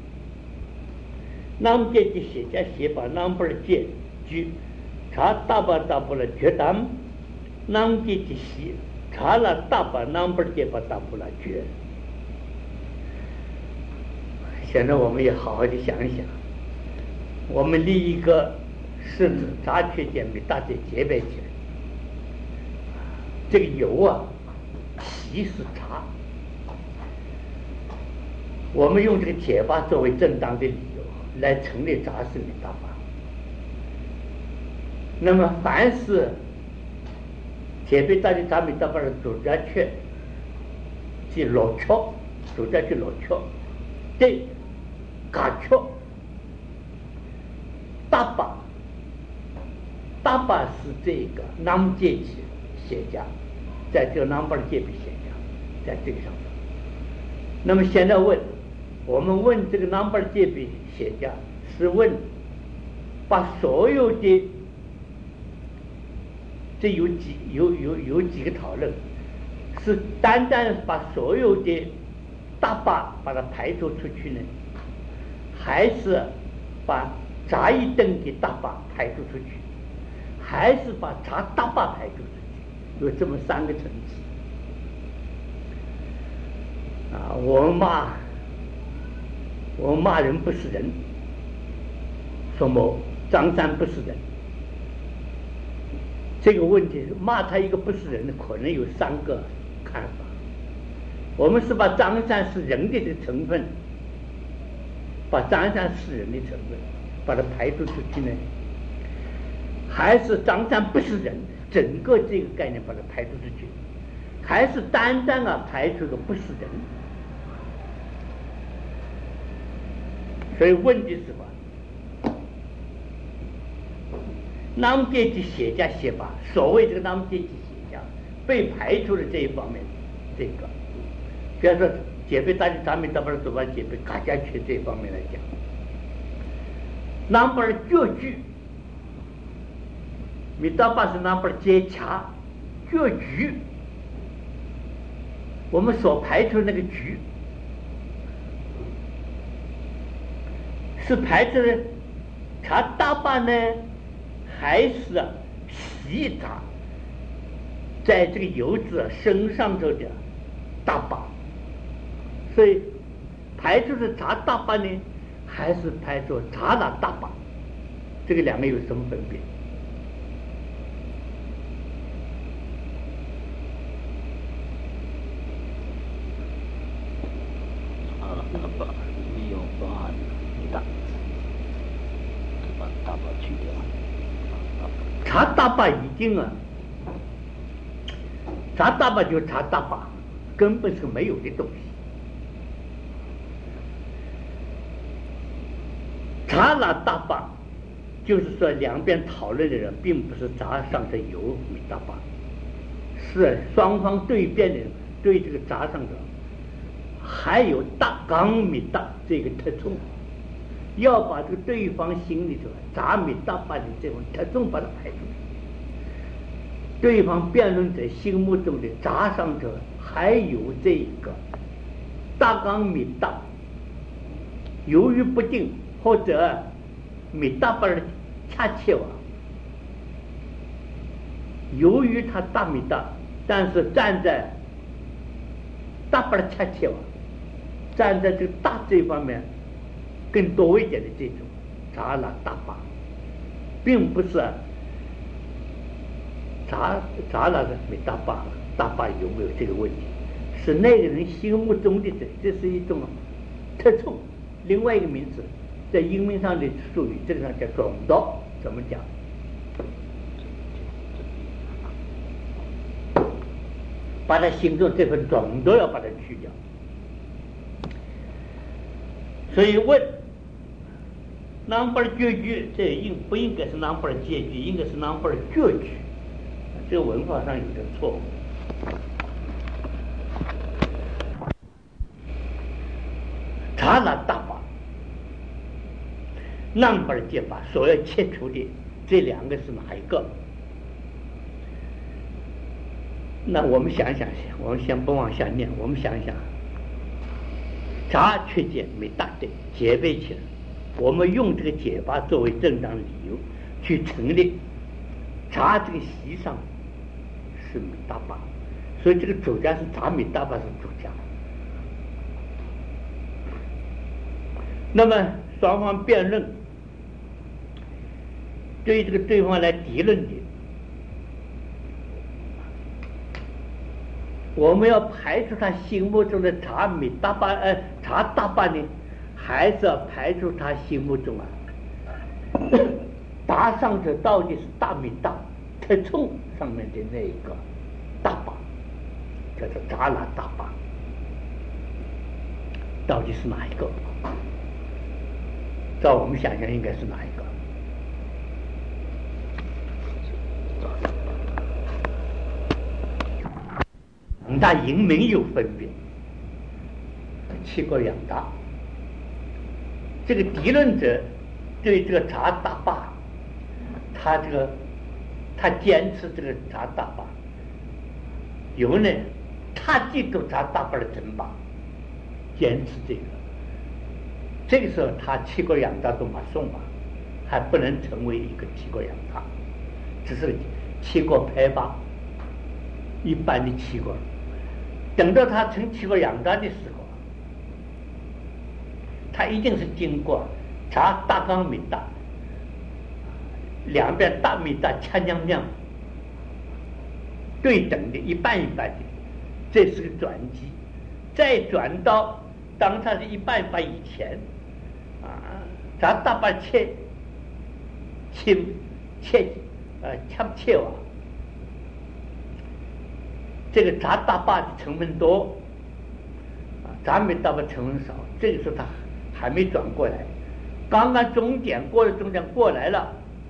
南界的写家写法，南不是界句，查大把大不了决单，南界的写查了大把南不是界把大不了决。现在我们也好好的想一想，我们立一个是指杂缺减比大解结别起来，这个油啊，习是茶，我们用这个解法作为正当的理由来成立杂事米大法。那么凡是解别大的杂米大法的主杂缺即落缺，主杂缺落缺对嘎缺大把大把是这个南界起写家，在这个南巴的界别写家，在这个上头。那么现在问我们问这个南巴的界别写家，是问把所有的这有几有有有几个讨论，是单单把所有的大把把它排除出去呢，还是把杂一等的大把排除出去，还是把杂大把排除出去？有这么三个层次啊！我们骂我们骂人不是人，说某张三不是人，这个问题骂他一个不是人的，可能有三个看法。我们是把张三是人的成分，把张三是人的成分把它排除出去呢，还是张三不是人，整个这个概念把它排除出去，还是单单啊排除的不是人？所以问题是什么？南界的写家写法，所谓这个南界的写家被排除的这一方面，这个比方说解别大的咱们大把走吧解别嘎下去这一方面来讲，南边绝句，米大把是南边接洽绝句，我们所排除的那个局，是排除的查大把呢，还是习它在这个油脂身上头的大把？所以排除是查大把呢，还是排除查了大把？这个两个有什么分别？ 啊，大把没有包含大，把大把去掉。 查大把已经啊，查大把就查大把，根本是没有的东西。查了大把，就是说两边讨论的人并不是闸上的有米大把，是双方对辩的人对这个闸上的还有大港米大这个特重，要把这个对方心里头闸米大把的这种特重把它排除。对方辩论者心目中的闸上头还有这个大港米大，犹豫不定。或者米大把的恰切哇，由于他大米大，但是站在大把的恰切哇，站在这个大这方面更多一点的这种查了大把，并不是查查了的米大把大把有没有这个问题，是那个人心目中的这这是一种特重，另外一个名词。在英文上的术语，这个上叫总道，怎么讲？ 把他心中这份种都要把它去掉。所以问南边绝句，这应不应该是南边结句，应该是南边绝句，这个文化上有点错误。查那大法，南边结法所要切除的这两个是哪一个？那我们想想，我们先不往下念，我们想想，查缺解没大的解背起来，我们用这个解法作为正当理由去成立查这个席上是米大巴，所以这个主家是查米大巴是主家。那么双方辩论，对这个对方来敌论的，我们要排除他心目中的查米大巴呃查大巴呢，还是要排除他心目中啊答上者到底是大米大特冲上面的那一个大巴，叫做查拉大巴，到底是哪一个？照我们想象应该是哪一个？两大营名有分别，七国两大。这个敌论者对这个查大坝，他这个他坚持这个查大坝，有呢，他记住查大坝的整把，坚持这个。这个时候他七国两大都马送吧，还不能成为一个七国两大，只是七国拍吧，一般的七国。等到他成七国两大的时候，他一定是经过查大纲米大，两边大米大恰娘娘对等的一半一半的，这是个转机，再转到当他是一半一半以前啊，查大把切切切呃切切瓦。这个查大坝的成分多，啊，查米大坝成分少。这个时候他还没转过来，刚刚终点过了，终点过来了，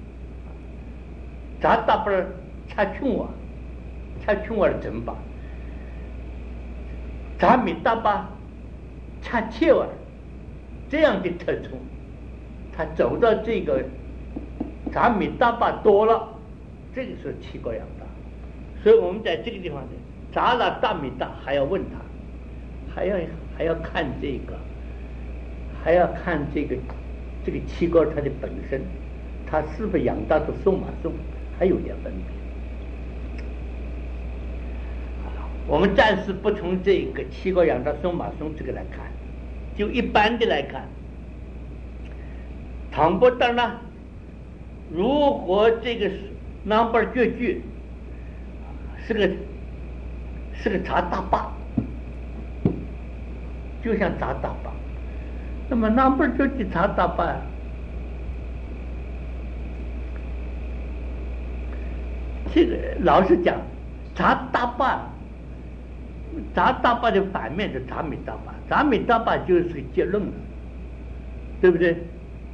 查大坝恰穷瓦，恰穷瓦的整把，查米大坝恰切瓦，这样的特冲，他走到这个查米大坝多了，这个时候七国两大。所以我们在这个地方呢。查了大米大还要问他，还要还要看这个，还要看这个这个七国它的本身，它是不是养大的送马送，还有点分别。我们暂时不从这个七国养大送马送这个来看，就一般的来看，倘不当呢，如果这个 number 绝句是个是个查大坝，就像查大坝，那么那不是就去查大坝？这个老实讲，查大坝，查大坝的反面是查米大坝，查米大坝就是个结论了，对不对？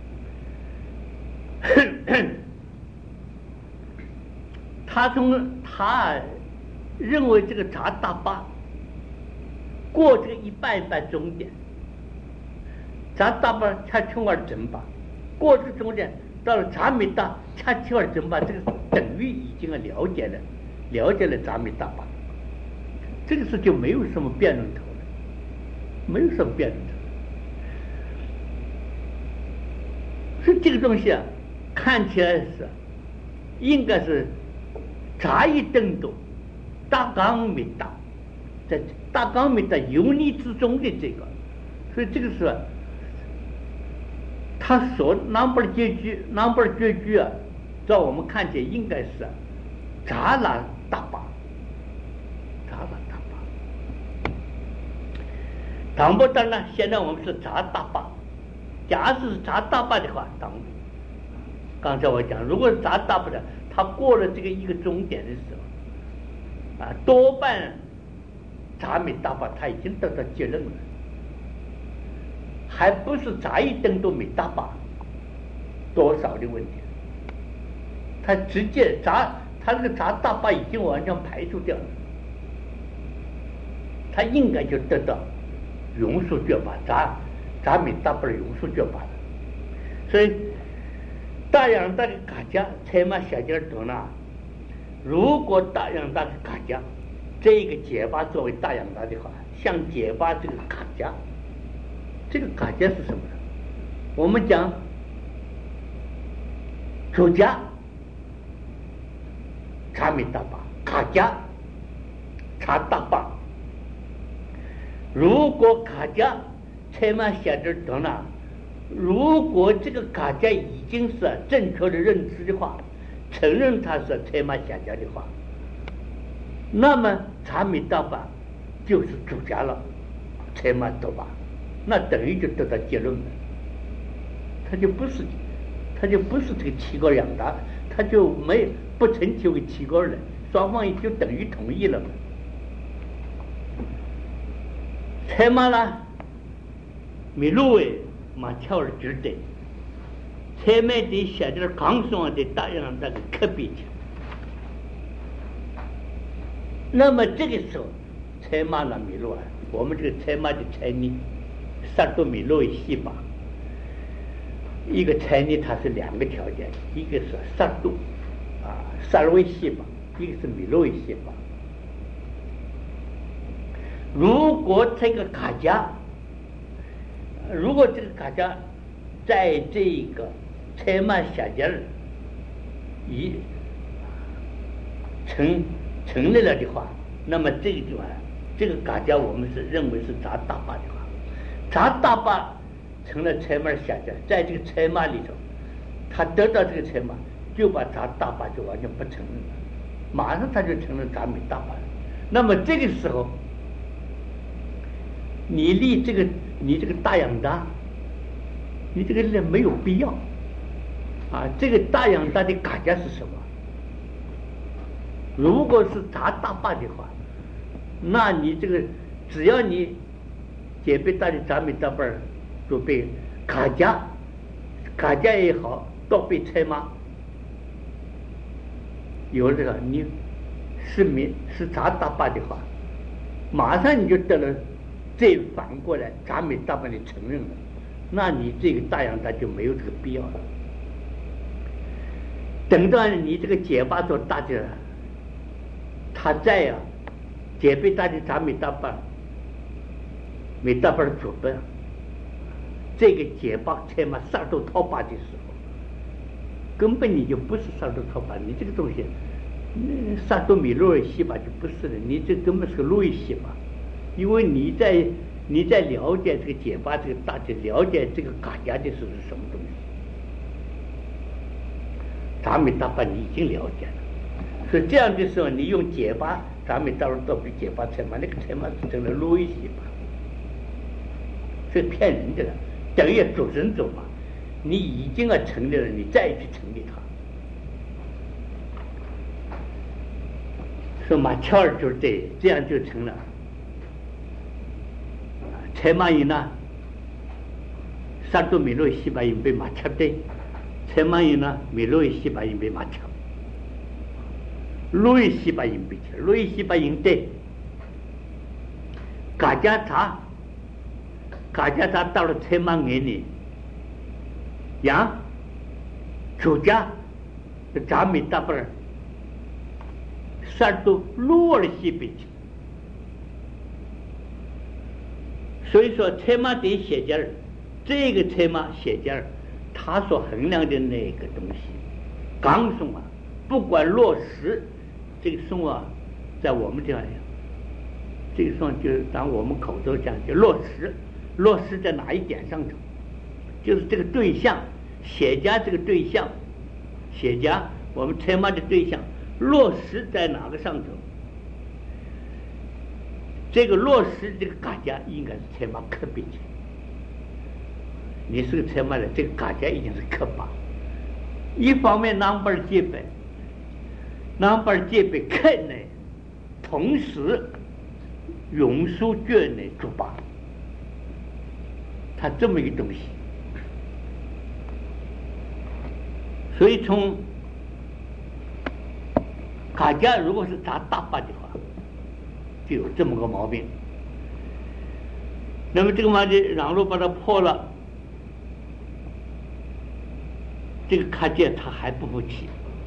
他从他。认为这个查大坝过这个一半一半终点，查大坝恰穷尔整把，过这个终点到了查米大恰穷尔整把，这个等于已经了解了了解了查米大坝，这个事就没有什么辩论头了，没有什么辩论头。所以这个东西啊，看起来是应该是查一登斗。大纲米大，在大纲米大游离之中的这个，所以这个是他所 number 结局 number 结局啊，照我们看见应该是查拉大坝，查拉大坝。倘不当然，现在我们是查大坝，假使是查大坝的话，当刚才我讲，如果是查大坝的，他过了这个一个终点的时候。啊，多半查米大巴他已经得到结论了，还不是查一登都没大巴多少的问题，他直接查他那个查大巴已经完全排除掉了，他应该就得到永属绝巴，查查米大巴的永属绝巴了。所以大洋大的卡家才嘛小点多呢。如果大洋大的卡家这个结巴作为大洋大的话，像结巴这个卡家，这个卡家是什么呢？我们讲主家查米大巴，卡家查大巴。如果卡家才嘛小点多呢，如果这个卡家已经是正确的认知的话，承认他是才嘛下家的话，那么查米大巴就是主家了，才嘛多巴，那等于就得到结论了，他就不是他就不是这个七个两大，他就没不成就为七个人，双方就等于同意了嘛。才嘛啦，米路诶嘛跳了值得。才买的写点刚爽的大洋大的可比去，那么这个时候才马了米路啊，我们这个才马的才泥杀多米路一细吧，一个才泥它是两个条件，一个是杀多啊杀了一细吧，一个是米路一细吧。如果这个卡家，如果这个卡家在这个才嘛下家已成成立了的话，那么这个地方这个嘎家我们是认为是查大巴的话，查大巴成了才嘛下家，在这个才嘛里头，他得到这个才嘛，就把查大巴就完全不承认了，马上他就承认查米大巴了。那么这个时候，你立这个你这个大洋大，你这个人没有必要啊！这个大洋大的嘎家是什么？如果是查大坝的话，那你这个只要你解被大的查米大坝就被卡家，卡家也好，都被拆嘛。有这个你是民是查大坝的话，马上你就得了，再反过来查米大坝的承认了，那你这个大洋大就没有这个必要了。等到你这个解巴做大的，他在啊，解被大的查米大坝，米大坝的主本，这个解巴才嘛杀到讨巴的时候，根本你就不是杀到讨巴，你这个东西，杀到米路易西巴就不是了，你这根本是个路易西巴，因为你在你在了解这个解巴这个大的，了解这个嘎家的是什么东西。查米大坝你已经了解了，所以这样的时候，你用解巴查米大坝都比解巴才嘛，那个才嘛是成了路易西巴，是骗人的了，等于主人走嘛，你已经要成立了，你再去成立它，说马乔尔就是对，这样就成了。才嘛人呢，杀到米路西巴人被马乔对。才嘛人呢，米路易西巴人被马抢，路易西巴人被抢，路易西巴人对，嘎家查，嘎家查到了才嘛眼里，呀，主家查米大坝杀到路尔西边去，所以说才嘛得写家，这个才嘛写家。他所衡量的那个东西，刚松啊，不管落实，这个松啊，在我们这样，这个松就是当我们口头讲就落实，落实在哪一点上头？就是这个对象，写家这个对象，写家我们才嘛的对象落实在哪个上头？这个落实这个嘎家应该是才嘛可比去。你是个才嘛的，这个嘎家已经是可把。一方面南边戒备，南边戒备看呢，同时永书卷内猪八，它这么一个东西。所以从卡家如果是砸大八的话，就有这么个毛病。那么这个嘛，就让路把它破了，这个卡家他还不服气，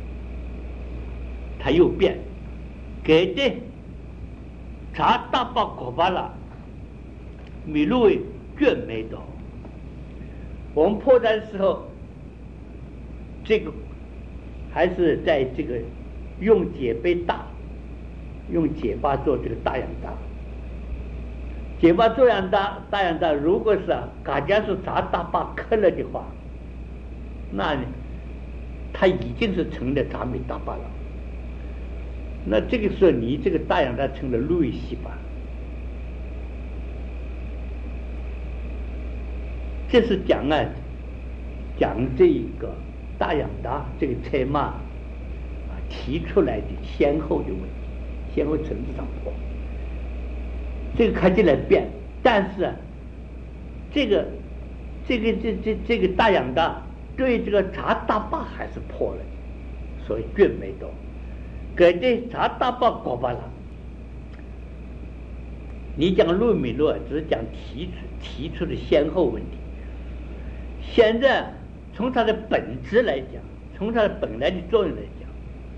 他又变，给的砸大八过巴了，米路为卷没到。我们破绽的时候，这个还是在这个用解背大，用解巴做这个大阳大，解巴做阳大大阳大，如果是啊，嘎家是砸大巴磕了的话，那他已经是成了砸米大巴了。那这个时候你这个大阳大成了路易西巴，这是讲啊，讲这一个大阳大这个车马啊提出来的先后的问题，先后层次上破，这个看起来变，但是啊，这个这个这这这个大阳大对这个查大坝还是破了，所以卷没到，给这查大坝搞罢了。你讲路米路只是讲提出提出的先后问题，现在从它的本质来讲，从它的本来的作用来讲，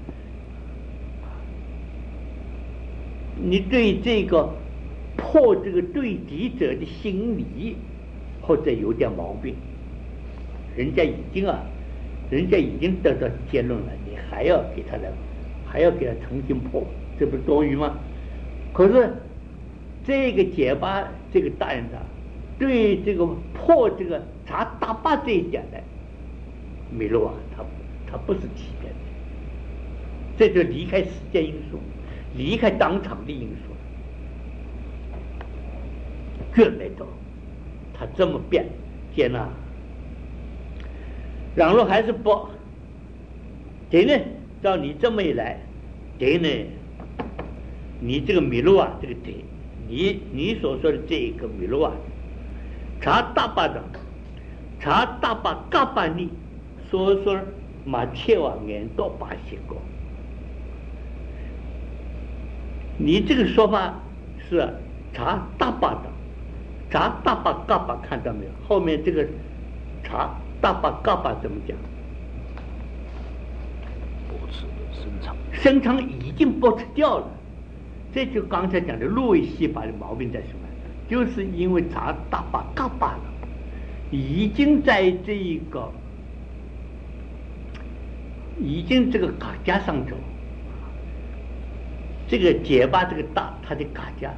你对这个破这个对敌者的心理或者有点毛病，人家已经啊，人家已经得到结论了，你还要给他来，还要给他重新破，这不是多余吗？可是这个解巴这个大人他对这个破这个查大坝这一点呢，米洛啊，他他不是欺骗的，这就离开时间因素，离开当场的因素，卷没到，他这么变接纳，然后还是不，对呢？照你这么一来，对呢？你这个米洛啊，这个对，你你所说的这个米洛啊，查大坝的，查大坝嘎巴尼，所说马切瓦眼到巴西国。你这个说法是查大坝的，查大坝嘎巴看到没有？后面这个查大坝嘎巴怎么讲？ 驳斥声场， 声场已经驳斥掉了。这就刚才讲的路易西巴的毛病在什么？就是因为查大坝嘎巴了，已经在这一个，已经这个嘎家上头。这个解巴这个大，他的嘎家，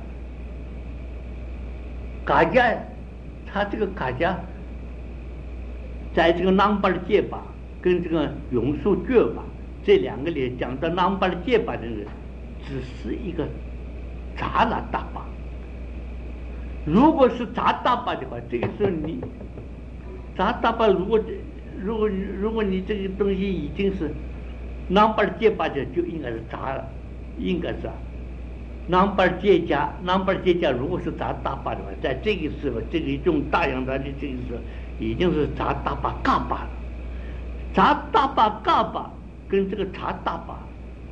嘎家，他这个嘎家，在这个南巴的解巴跟这个永树卷巴这两个里讲到南巴的解巴的人，只是一个查了大巴。如果是查大巴的话，这个时候你查大巴，如果如果如果你这个东西已经是南巴的解巴的，就应该是查了。应该是啊，南巴结家，南巴结家如果是砸大坝的话，在这个时候，这个种大洋的这个时候，已经是砸大坝嘎巴了。砸大坝嘎巴跟这个查大坝，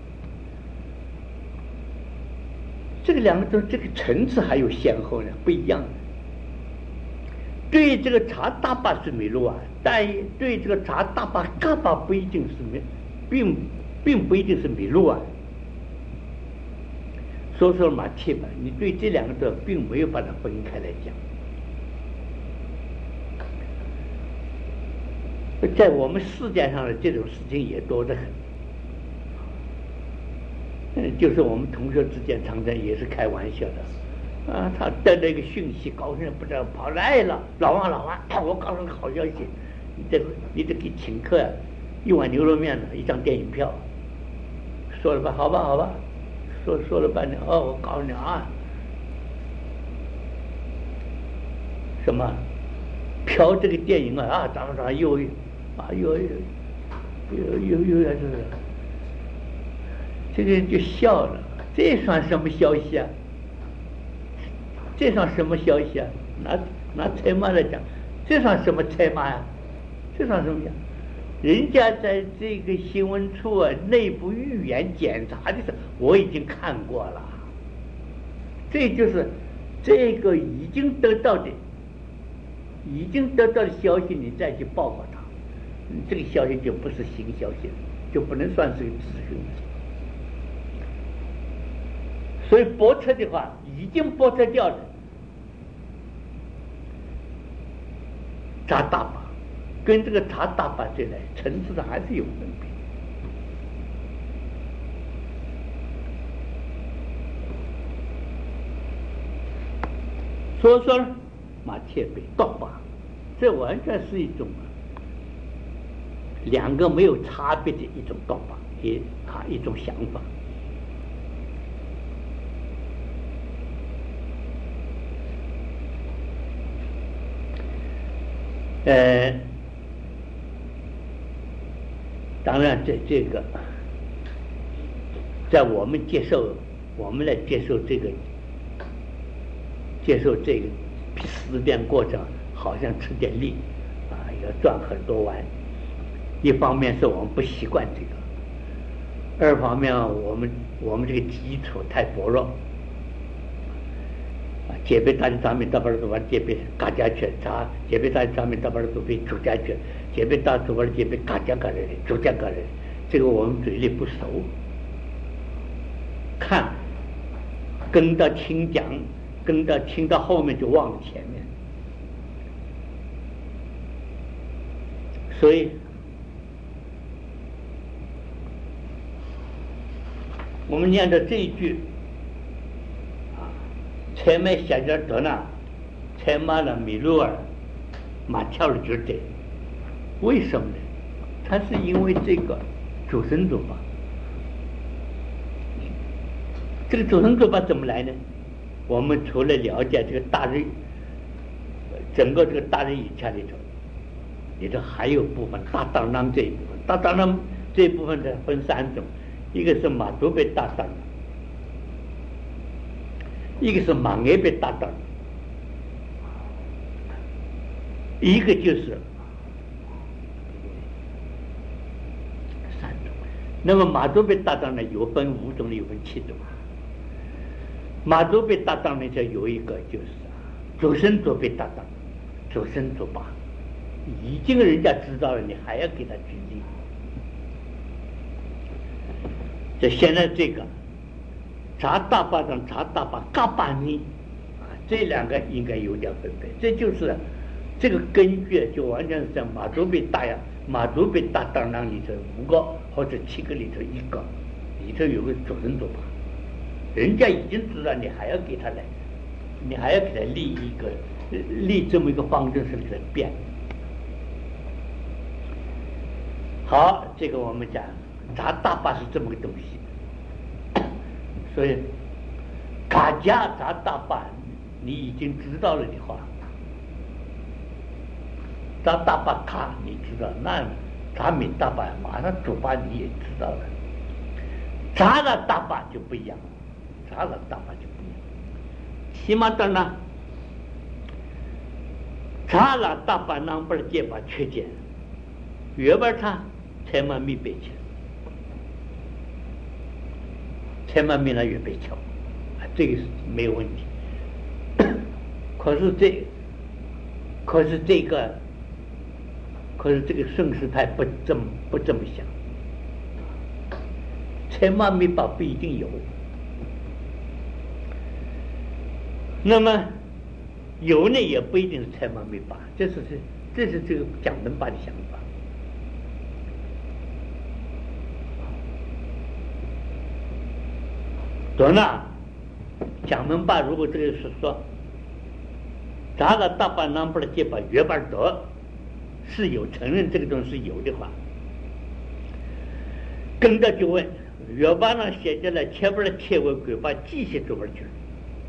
这个两个都这个层次还有先后呢，不一样的。对这个查大坝是米路啊，但对这个查大坝嘎巴不一定是米，并并不一定是米路啊。说说马切吧，你对这两个字并没有把它分开来讲。在我们世界上的这种事情也多得很。嗯，就是我们同学之间常常也是开玩笑的，啊，他得了一个讯息，高兴的不知道，跑来了，老王老王，我告诉你好消息，你得你得给请客啊，一碗牛肉面呢，一张电影票。说了吧，好吧，好吧。说说了半天，哦，我告诉你啊，什么嫖这个电影啊啊，怎么怎么又啊又又又又又要是，这个就笑了，这算什么消息啊？ 这算什么消息啊？拿拿财马来讲，这算什么财马呀？这算什么呀？人家在这个新闻处啊内部预言检查的时候，我已经看过了。这就是这个已经得到的，已经得到的消息，你再去报告他，这个消息就不是新消息了，就不能算是个资讯了。所以驳斥的话，已经驳斥掉了。查大坝跟这个查大坝罪来层次上还是有分别。所以说马切被盗坝，这完全是一种两个没有差别的一种盗坝，一啊一种想法。呃，当然这这个，在我们接受，我们来接受这个，接受这个思辨过程，好像吃点力啊，要转很多弯。一方面是我们不习惯这个，二方面我们我们这个基础太薄弱。戒备大的上面大把都把戒备嘎家去，查戒备大的上面大把都被主家去，戒备大都把戒备嘎家嘎人，主家嘎人，这个我们嘴里不熟，看跟到听讲，跟到听到后面就忘了前面，所以我们念的这一句。才买下家得呢，才买了米路儿，马跳了就得。为什么呢？他是因为这个主神主吧。这个主神主吧怎么来呢？我们除了了解这个大日，整个这个大日以下里头，里头还有部分大当当这一部分，大当当这一部分呢分三种，一个是马祖贝大当当。一个是马鞍被打倒，一个就是三种。那么马祖被打倒呢，有分五种，有分七种。马祖被打倒呢，就有一个就是主神族被打倒，主神族吧，已经人家知道了，你还要给他举例。这现在这个。查大坝上查大坝嘎巴尼啊，这两个应该有点分别。这就是这个根据，就完全是在马祖被大呀，马祖被大当当里头五个或者七个里头一个，里头有个主人族吧，人家已经知道，你还要给他来，你还要给他立一个立这么一个方针是给他变。好，这个我们讲查大坝是这么个东西。所以，嘎家查大坝，你已经知道了的话，查大坝卡你知道，那查米大坝马上主坝你也知道了，查了大坝就不一样了，查了大坝就不一样。起码的呢，查了大坝能不能解把缺点，越把它才慢没背起来。千万命了越被敲，啊，这个是没有问题。可是这，可是这个，可是这个顺时派不这么不这么想，千万没把不一定有。那么有呢也不一定是千万没把，这是这这是这个蒋门把的想法。懂了，蒋门坝如果这个是说，查了大坝南边的结巴月巴德是有承认这个东西是有的话，跟着就问月巴上写下来前边的铁尾鬼把记写这边去了。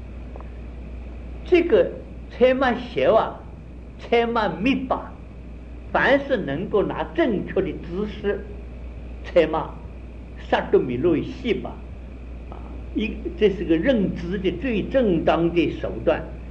这个才嘛写啊，才嘛密把，凡是能够拿正确的知识，才嘛杀都米路细吧。一，这是个认知的最正当的手段，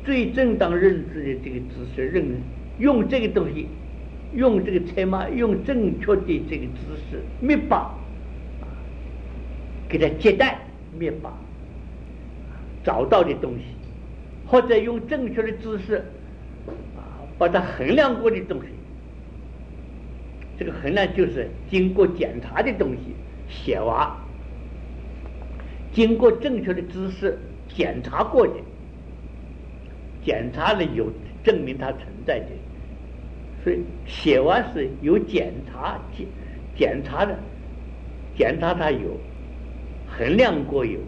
最正当认知的这个知识，认用这个东西，用这个财马，用正确的这个知识，没把给他接待，没把找到的东西，或者用正确的知识啊，把它衡量过的东西，这个衡量就是经过检查的东西，写完，经过正确的知识检查过的，检查了有证明它存在的，所以写完是有检查检检查的，检查它有，衡量过有，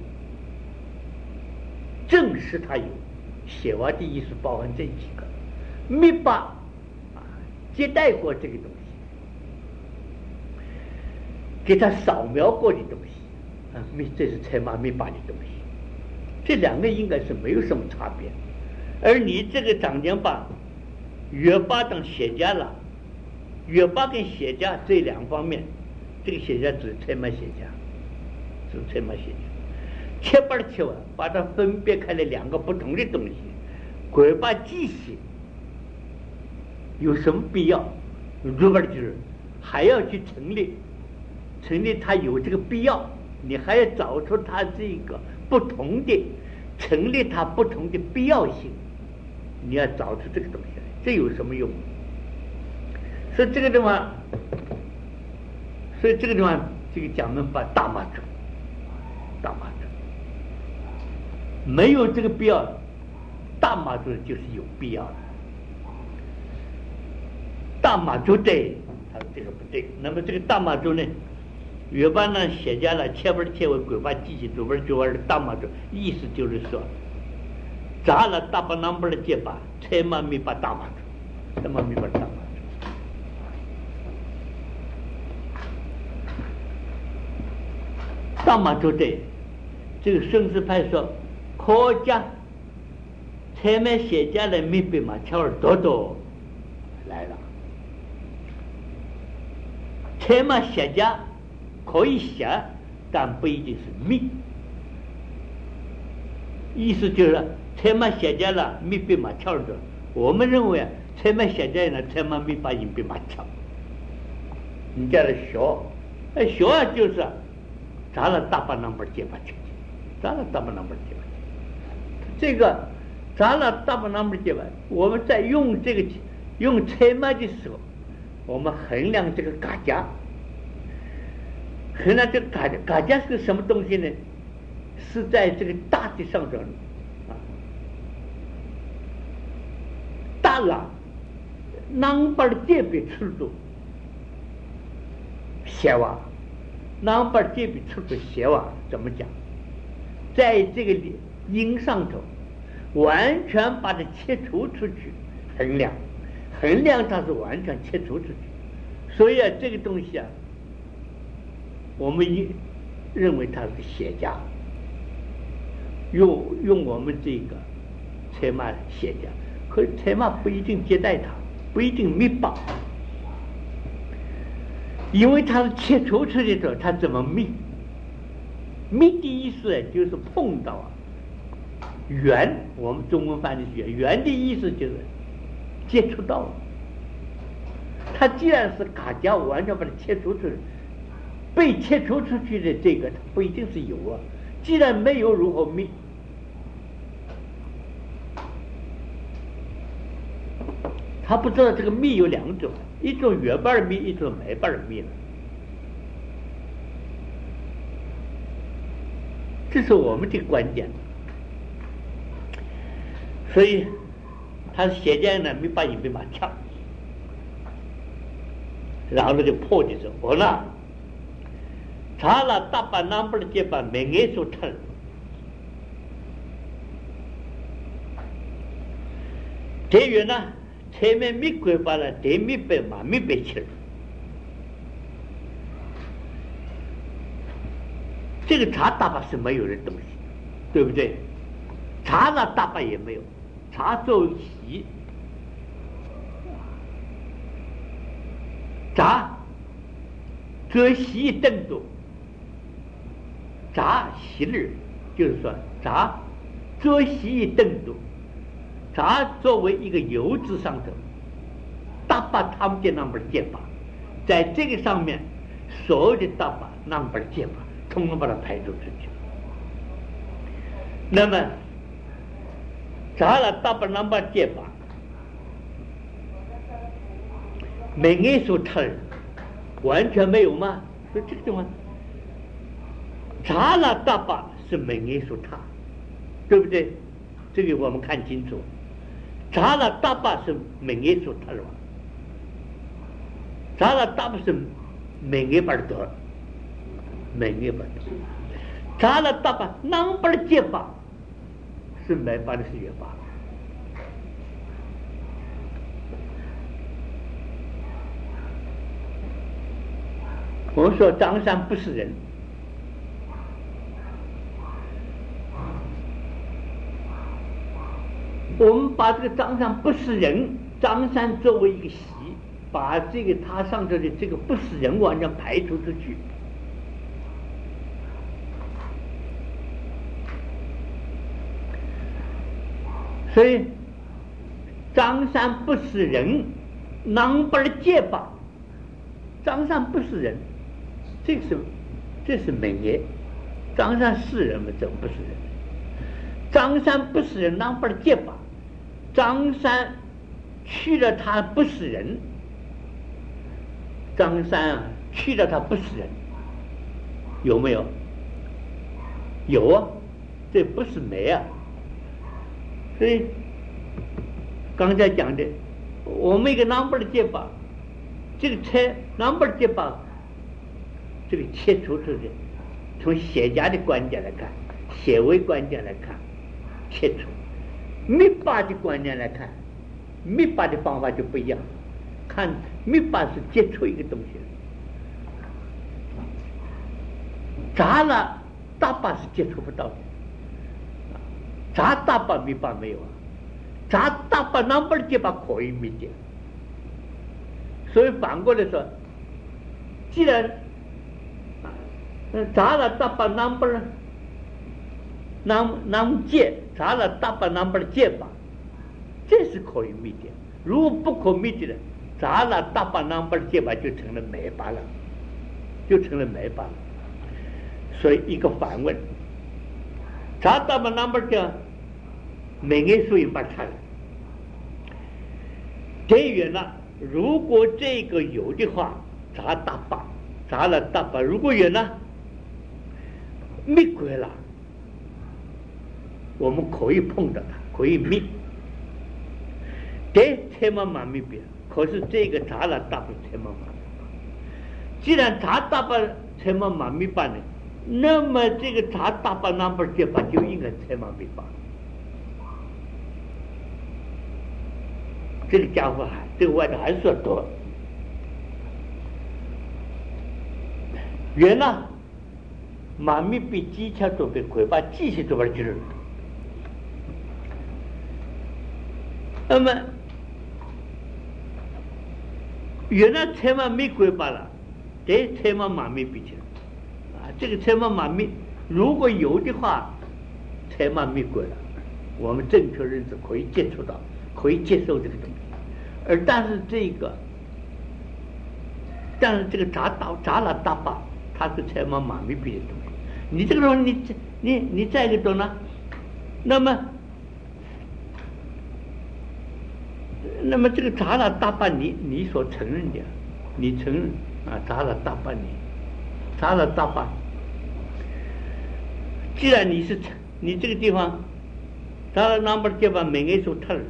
证实它有，写完的意思包含这几个，没把啊接待过这个东西，给他扫描过的东西啊，没这是财马没把的东西，这两个应该是没有什么差别。而你这个长江把约巴当写家了，约巴跟写家这两方面，这个写家指财马写家，指财马写家，切板切完，把它分别开了两个不同的东西，鬼把记系有什么必要？如果就是还要去成立，成立它有这个必要，你还要找出它这个不同的，成立它不同的必要性，你要找出这个东西来，这有什么用？所以这个地方，所以这个地方，这个讲门把大马主，大马主没有这个必要，大马主就是有必要的。大马主对，他说这个不对。那么这个大马主呢，约巴呢写家了，切本切为鬼把记起，左边就玩的大马主，意思就是说，砸了大把 number 的结巴，才嘛没把大马主，才嘛没把大马主。大马主对，这个孙子派说，可家才嘛写家了没被马乔尔多多来了。财马写家可以写，但不一定是密。意思就是财马写家了密被马跳着。我们认为啊，财马写家呢，财马密把人被马跳。你叫他小，哎，小啊就是砸了大把 number 接把去，砸了大把 number 接把去。这个砸了大把 number 接把，我们在用这个用财马的时候。我们衡量这个嘎家，衡量这个嘎家，嘎家是个什么东西呢？是在这个大地上头啊，大了，number这边出度，写完 ，number这边出度写完怎么讲？在这个音上头，完全把它切除出去衡量。衡量它是完全切除出去，所以啊，这个东西啊，我们一认为它是写家，用用我们这个财马写家，可是财马不一定接待它，不一定密把，因为它是切除出去的时候，它怎么密？密的意思就是碰到啊，缘，我们中文翻译是缘，缘的意思就是。接触到了，它既然是嘎家，完全把它切除出去，被切除出去的这个，它不一定是有啊。既然没有，如何密？他不知道这个密有两种，一种月半密，一种买半密了。这是我们的观点，所以。他写家呢没把人被马跳，然后他就破的时候，我呢查了大把 number 的结把没挨住他，这月呢前面没鬼把了，对没被马没被吃了，这个查大把是没有的东西，对不对？查了大把也没有。茶做席，茶做席等多，茶席日就是说茶做席等多， 它作为一个油字上头，大把他们的那么的解法，在这个上面，所有的大把那么的解法，统统把它排除出去。那么，查了大把那么解法，没艺术特人，完全没有吗？所以这个地方，查了大把是没艺术他，对不对？这个我们看清楚。查了大把是没艺术他了，查了大把是没艺法得，没艺法得，查了大把能不能解法是没法的是越法。我们说张三不是人，我们把这个张三不是人，张三作为一个习，把这个他上头的这个不是人完全排除出去。所以张三不是人，能不能解法？张三不是人。这个是，这是美业。张三是人吗？怎么不是人？张三不是人，能不能解法？张三去了，他不是人。张三啊，去了他不是人，有没有？有啊，这不是没啊。所以刚才讲的，我们一个能不能解法？这个车能不能解法？这个切除出去，从写家的观点来看，写为观点来看，切除；密法的观点来看，密法的方法就不一样。看密法是接触一个东西，杂了大把是接触不到的，杂大把密法没有啊，杂大把能不能解法可以密解。所以反过来说，既然查了大把能不能能能解，查了大把能不能解法，这是可以密解。如果不可密解的，查了大把能不能解法就成了没法了，就成了没法了。所以一个反问，查大把能不能解，没艺术也把它了。这远了，如果这个有的话，查大把，查了大把，如果远了。密鬼了，我们可以碰到它，可以密。这千万蛮密别，可是这个查了大把千万蛮密。既然查大把千万蛮密办呢，那么这个查大把那么解法就应该千万密办。这个家伙还这个外头还是说多。原来。满密比技巧都被鬼把继续做完去了。那么原来千万没鬼把了，这千万满密比起来啊，这个千万满密如果有的话，千万没鬼了，我们正确认知可以接触到，可以接受这个东西。而但是这个，但是这个杂到杂了大把，它是千万满密比的东西。你这个东西，你你你再一个懂了，那么，那么这个查了大半你你所承认的，你承认啊，查了大半年，查了大半。既然你是你这个地方查了那么地方没艺术特了，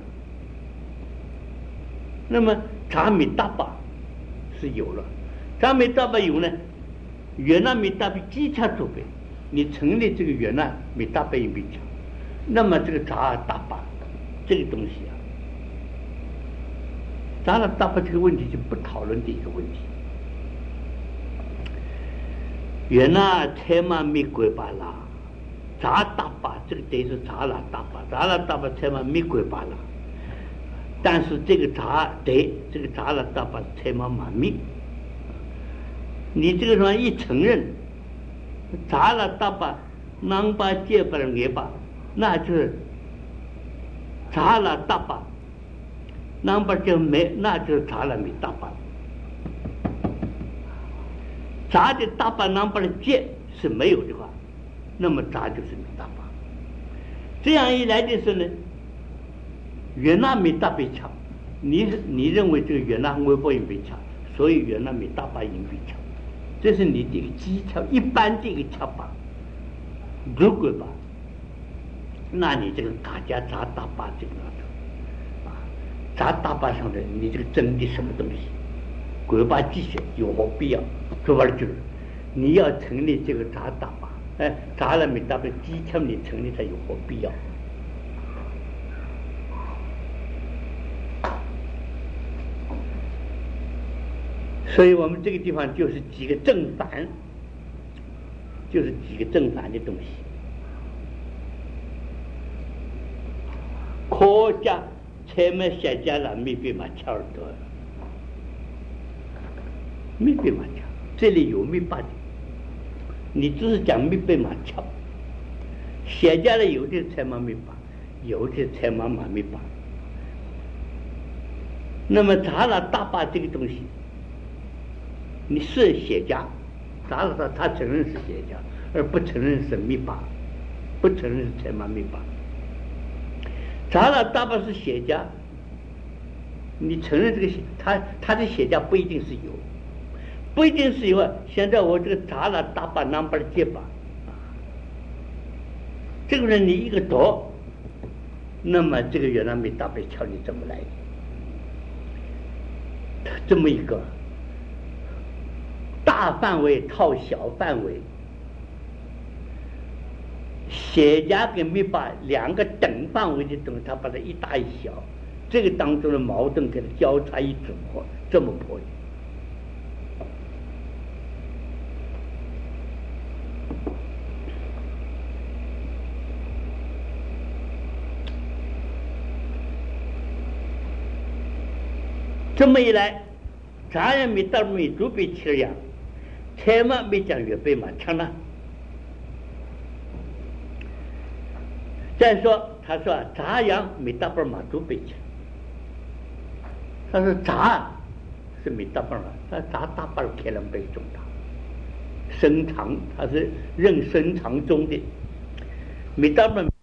那么查米大把是有了，查米大把有呢，越南米大把技巧准备。你成立这个越南米大杯比强，那么这个查大把这个东西啊，查了大把这个问题就不讨论的一个问题。越南千万米鬼巴啦，查大把这个得是查了大把，查了大把千万米鬼巴啦，但是这个查得这个查了大把千万满米，你这个地方一承认。查了大把能把解把人也把，那就是查了大巴，那么就没，那就是查了没大巴。查的大巴那么的界是没有的话，那么查就是没大巴。这样一来的时候呢，越南没大被抢，你你认为这个越南微博也被抢，所以越南没大巴也被抢，这是你的一个技巧，一般的一个抢法。如果吧，那你这个大家查大巴这个啊，查大巴上的你这个真的什么东西，国巴技术有何必要？说白了就是，你要成立这个查大巴，哎，查了没大巴技巧，你成立它有何必要？所以我们这个地方就是几个正反，就是几个正反的东西。科家才没写家了，没必嘛巧多，没必嘛巧，这里有没把的，你只是讲没必嘛巧，写家了有的才嘛没把，有的才嘛嘛没把。那么查了大把这个东西，你是写家，查了他他承认是写家，而不承认是没把，不承认是才嘛没把。查了大把是写家，你承认这个他他的写家不一定是有，不一定是有啊。现在我这个查了大把南把的结巴，这个人你一个夺，那么这个越南没大被敲你怎么来的？这么一个大范围套小范围，写家跟没把两个等范围的东西，他把它一大一小，这个当中的矛盾给它交叉一组合，这么破的。这么一来，咱也没到没准备起来呀，才嘛没讲预备嘛强了。再说，他说杂样没大半马准备起来，他说杂是没大半嘛，他杂大半开两倍重大，深长他是认深长中的，没大半。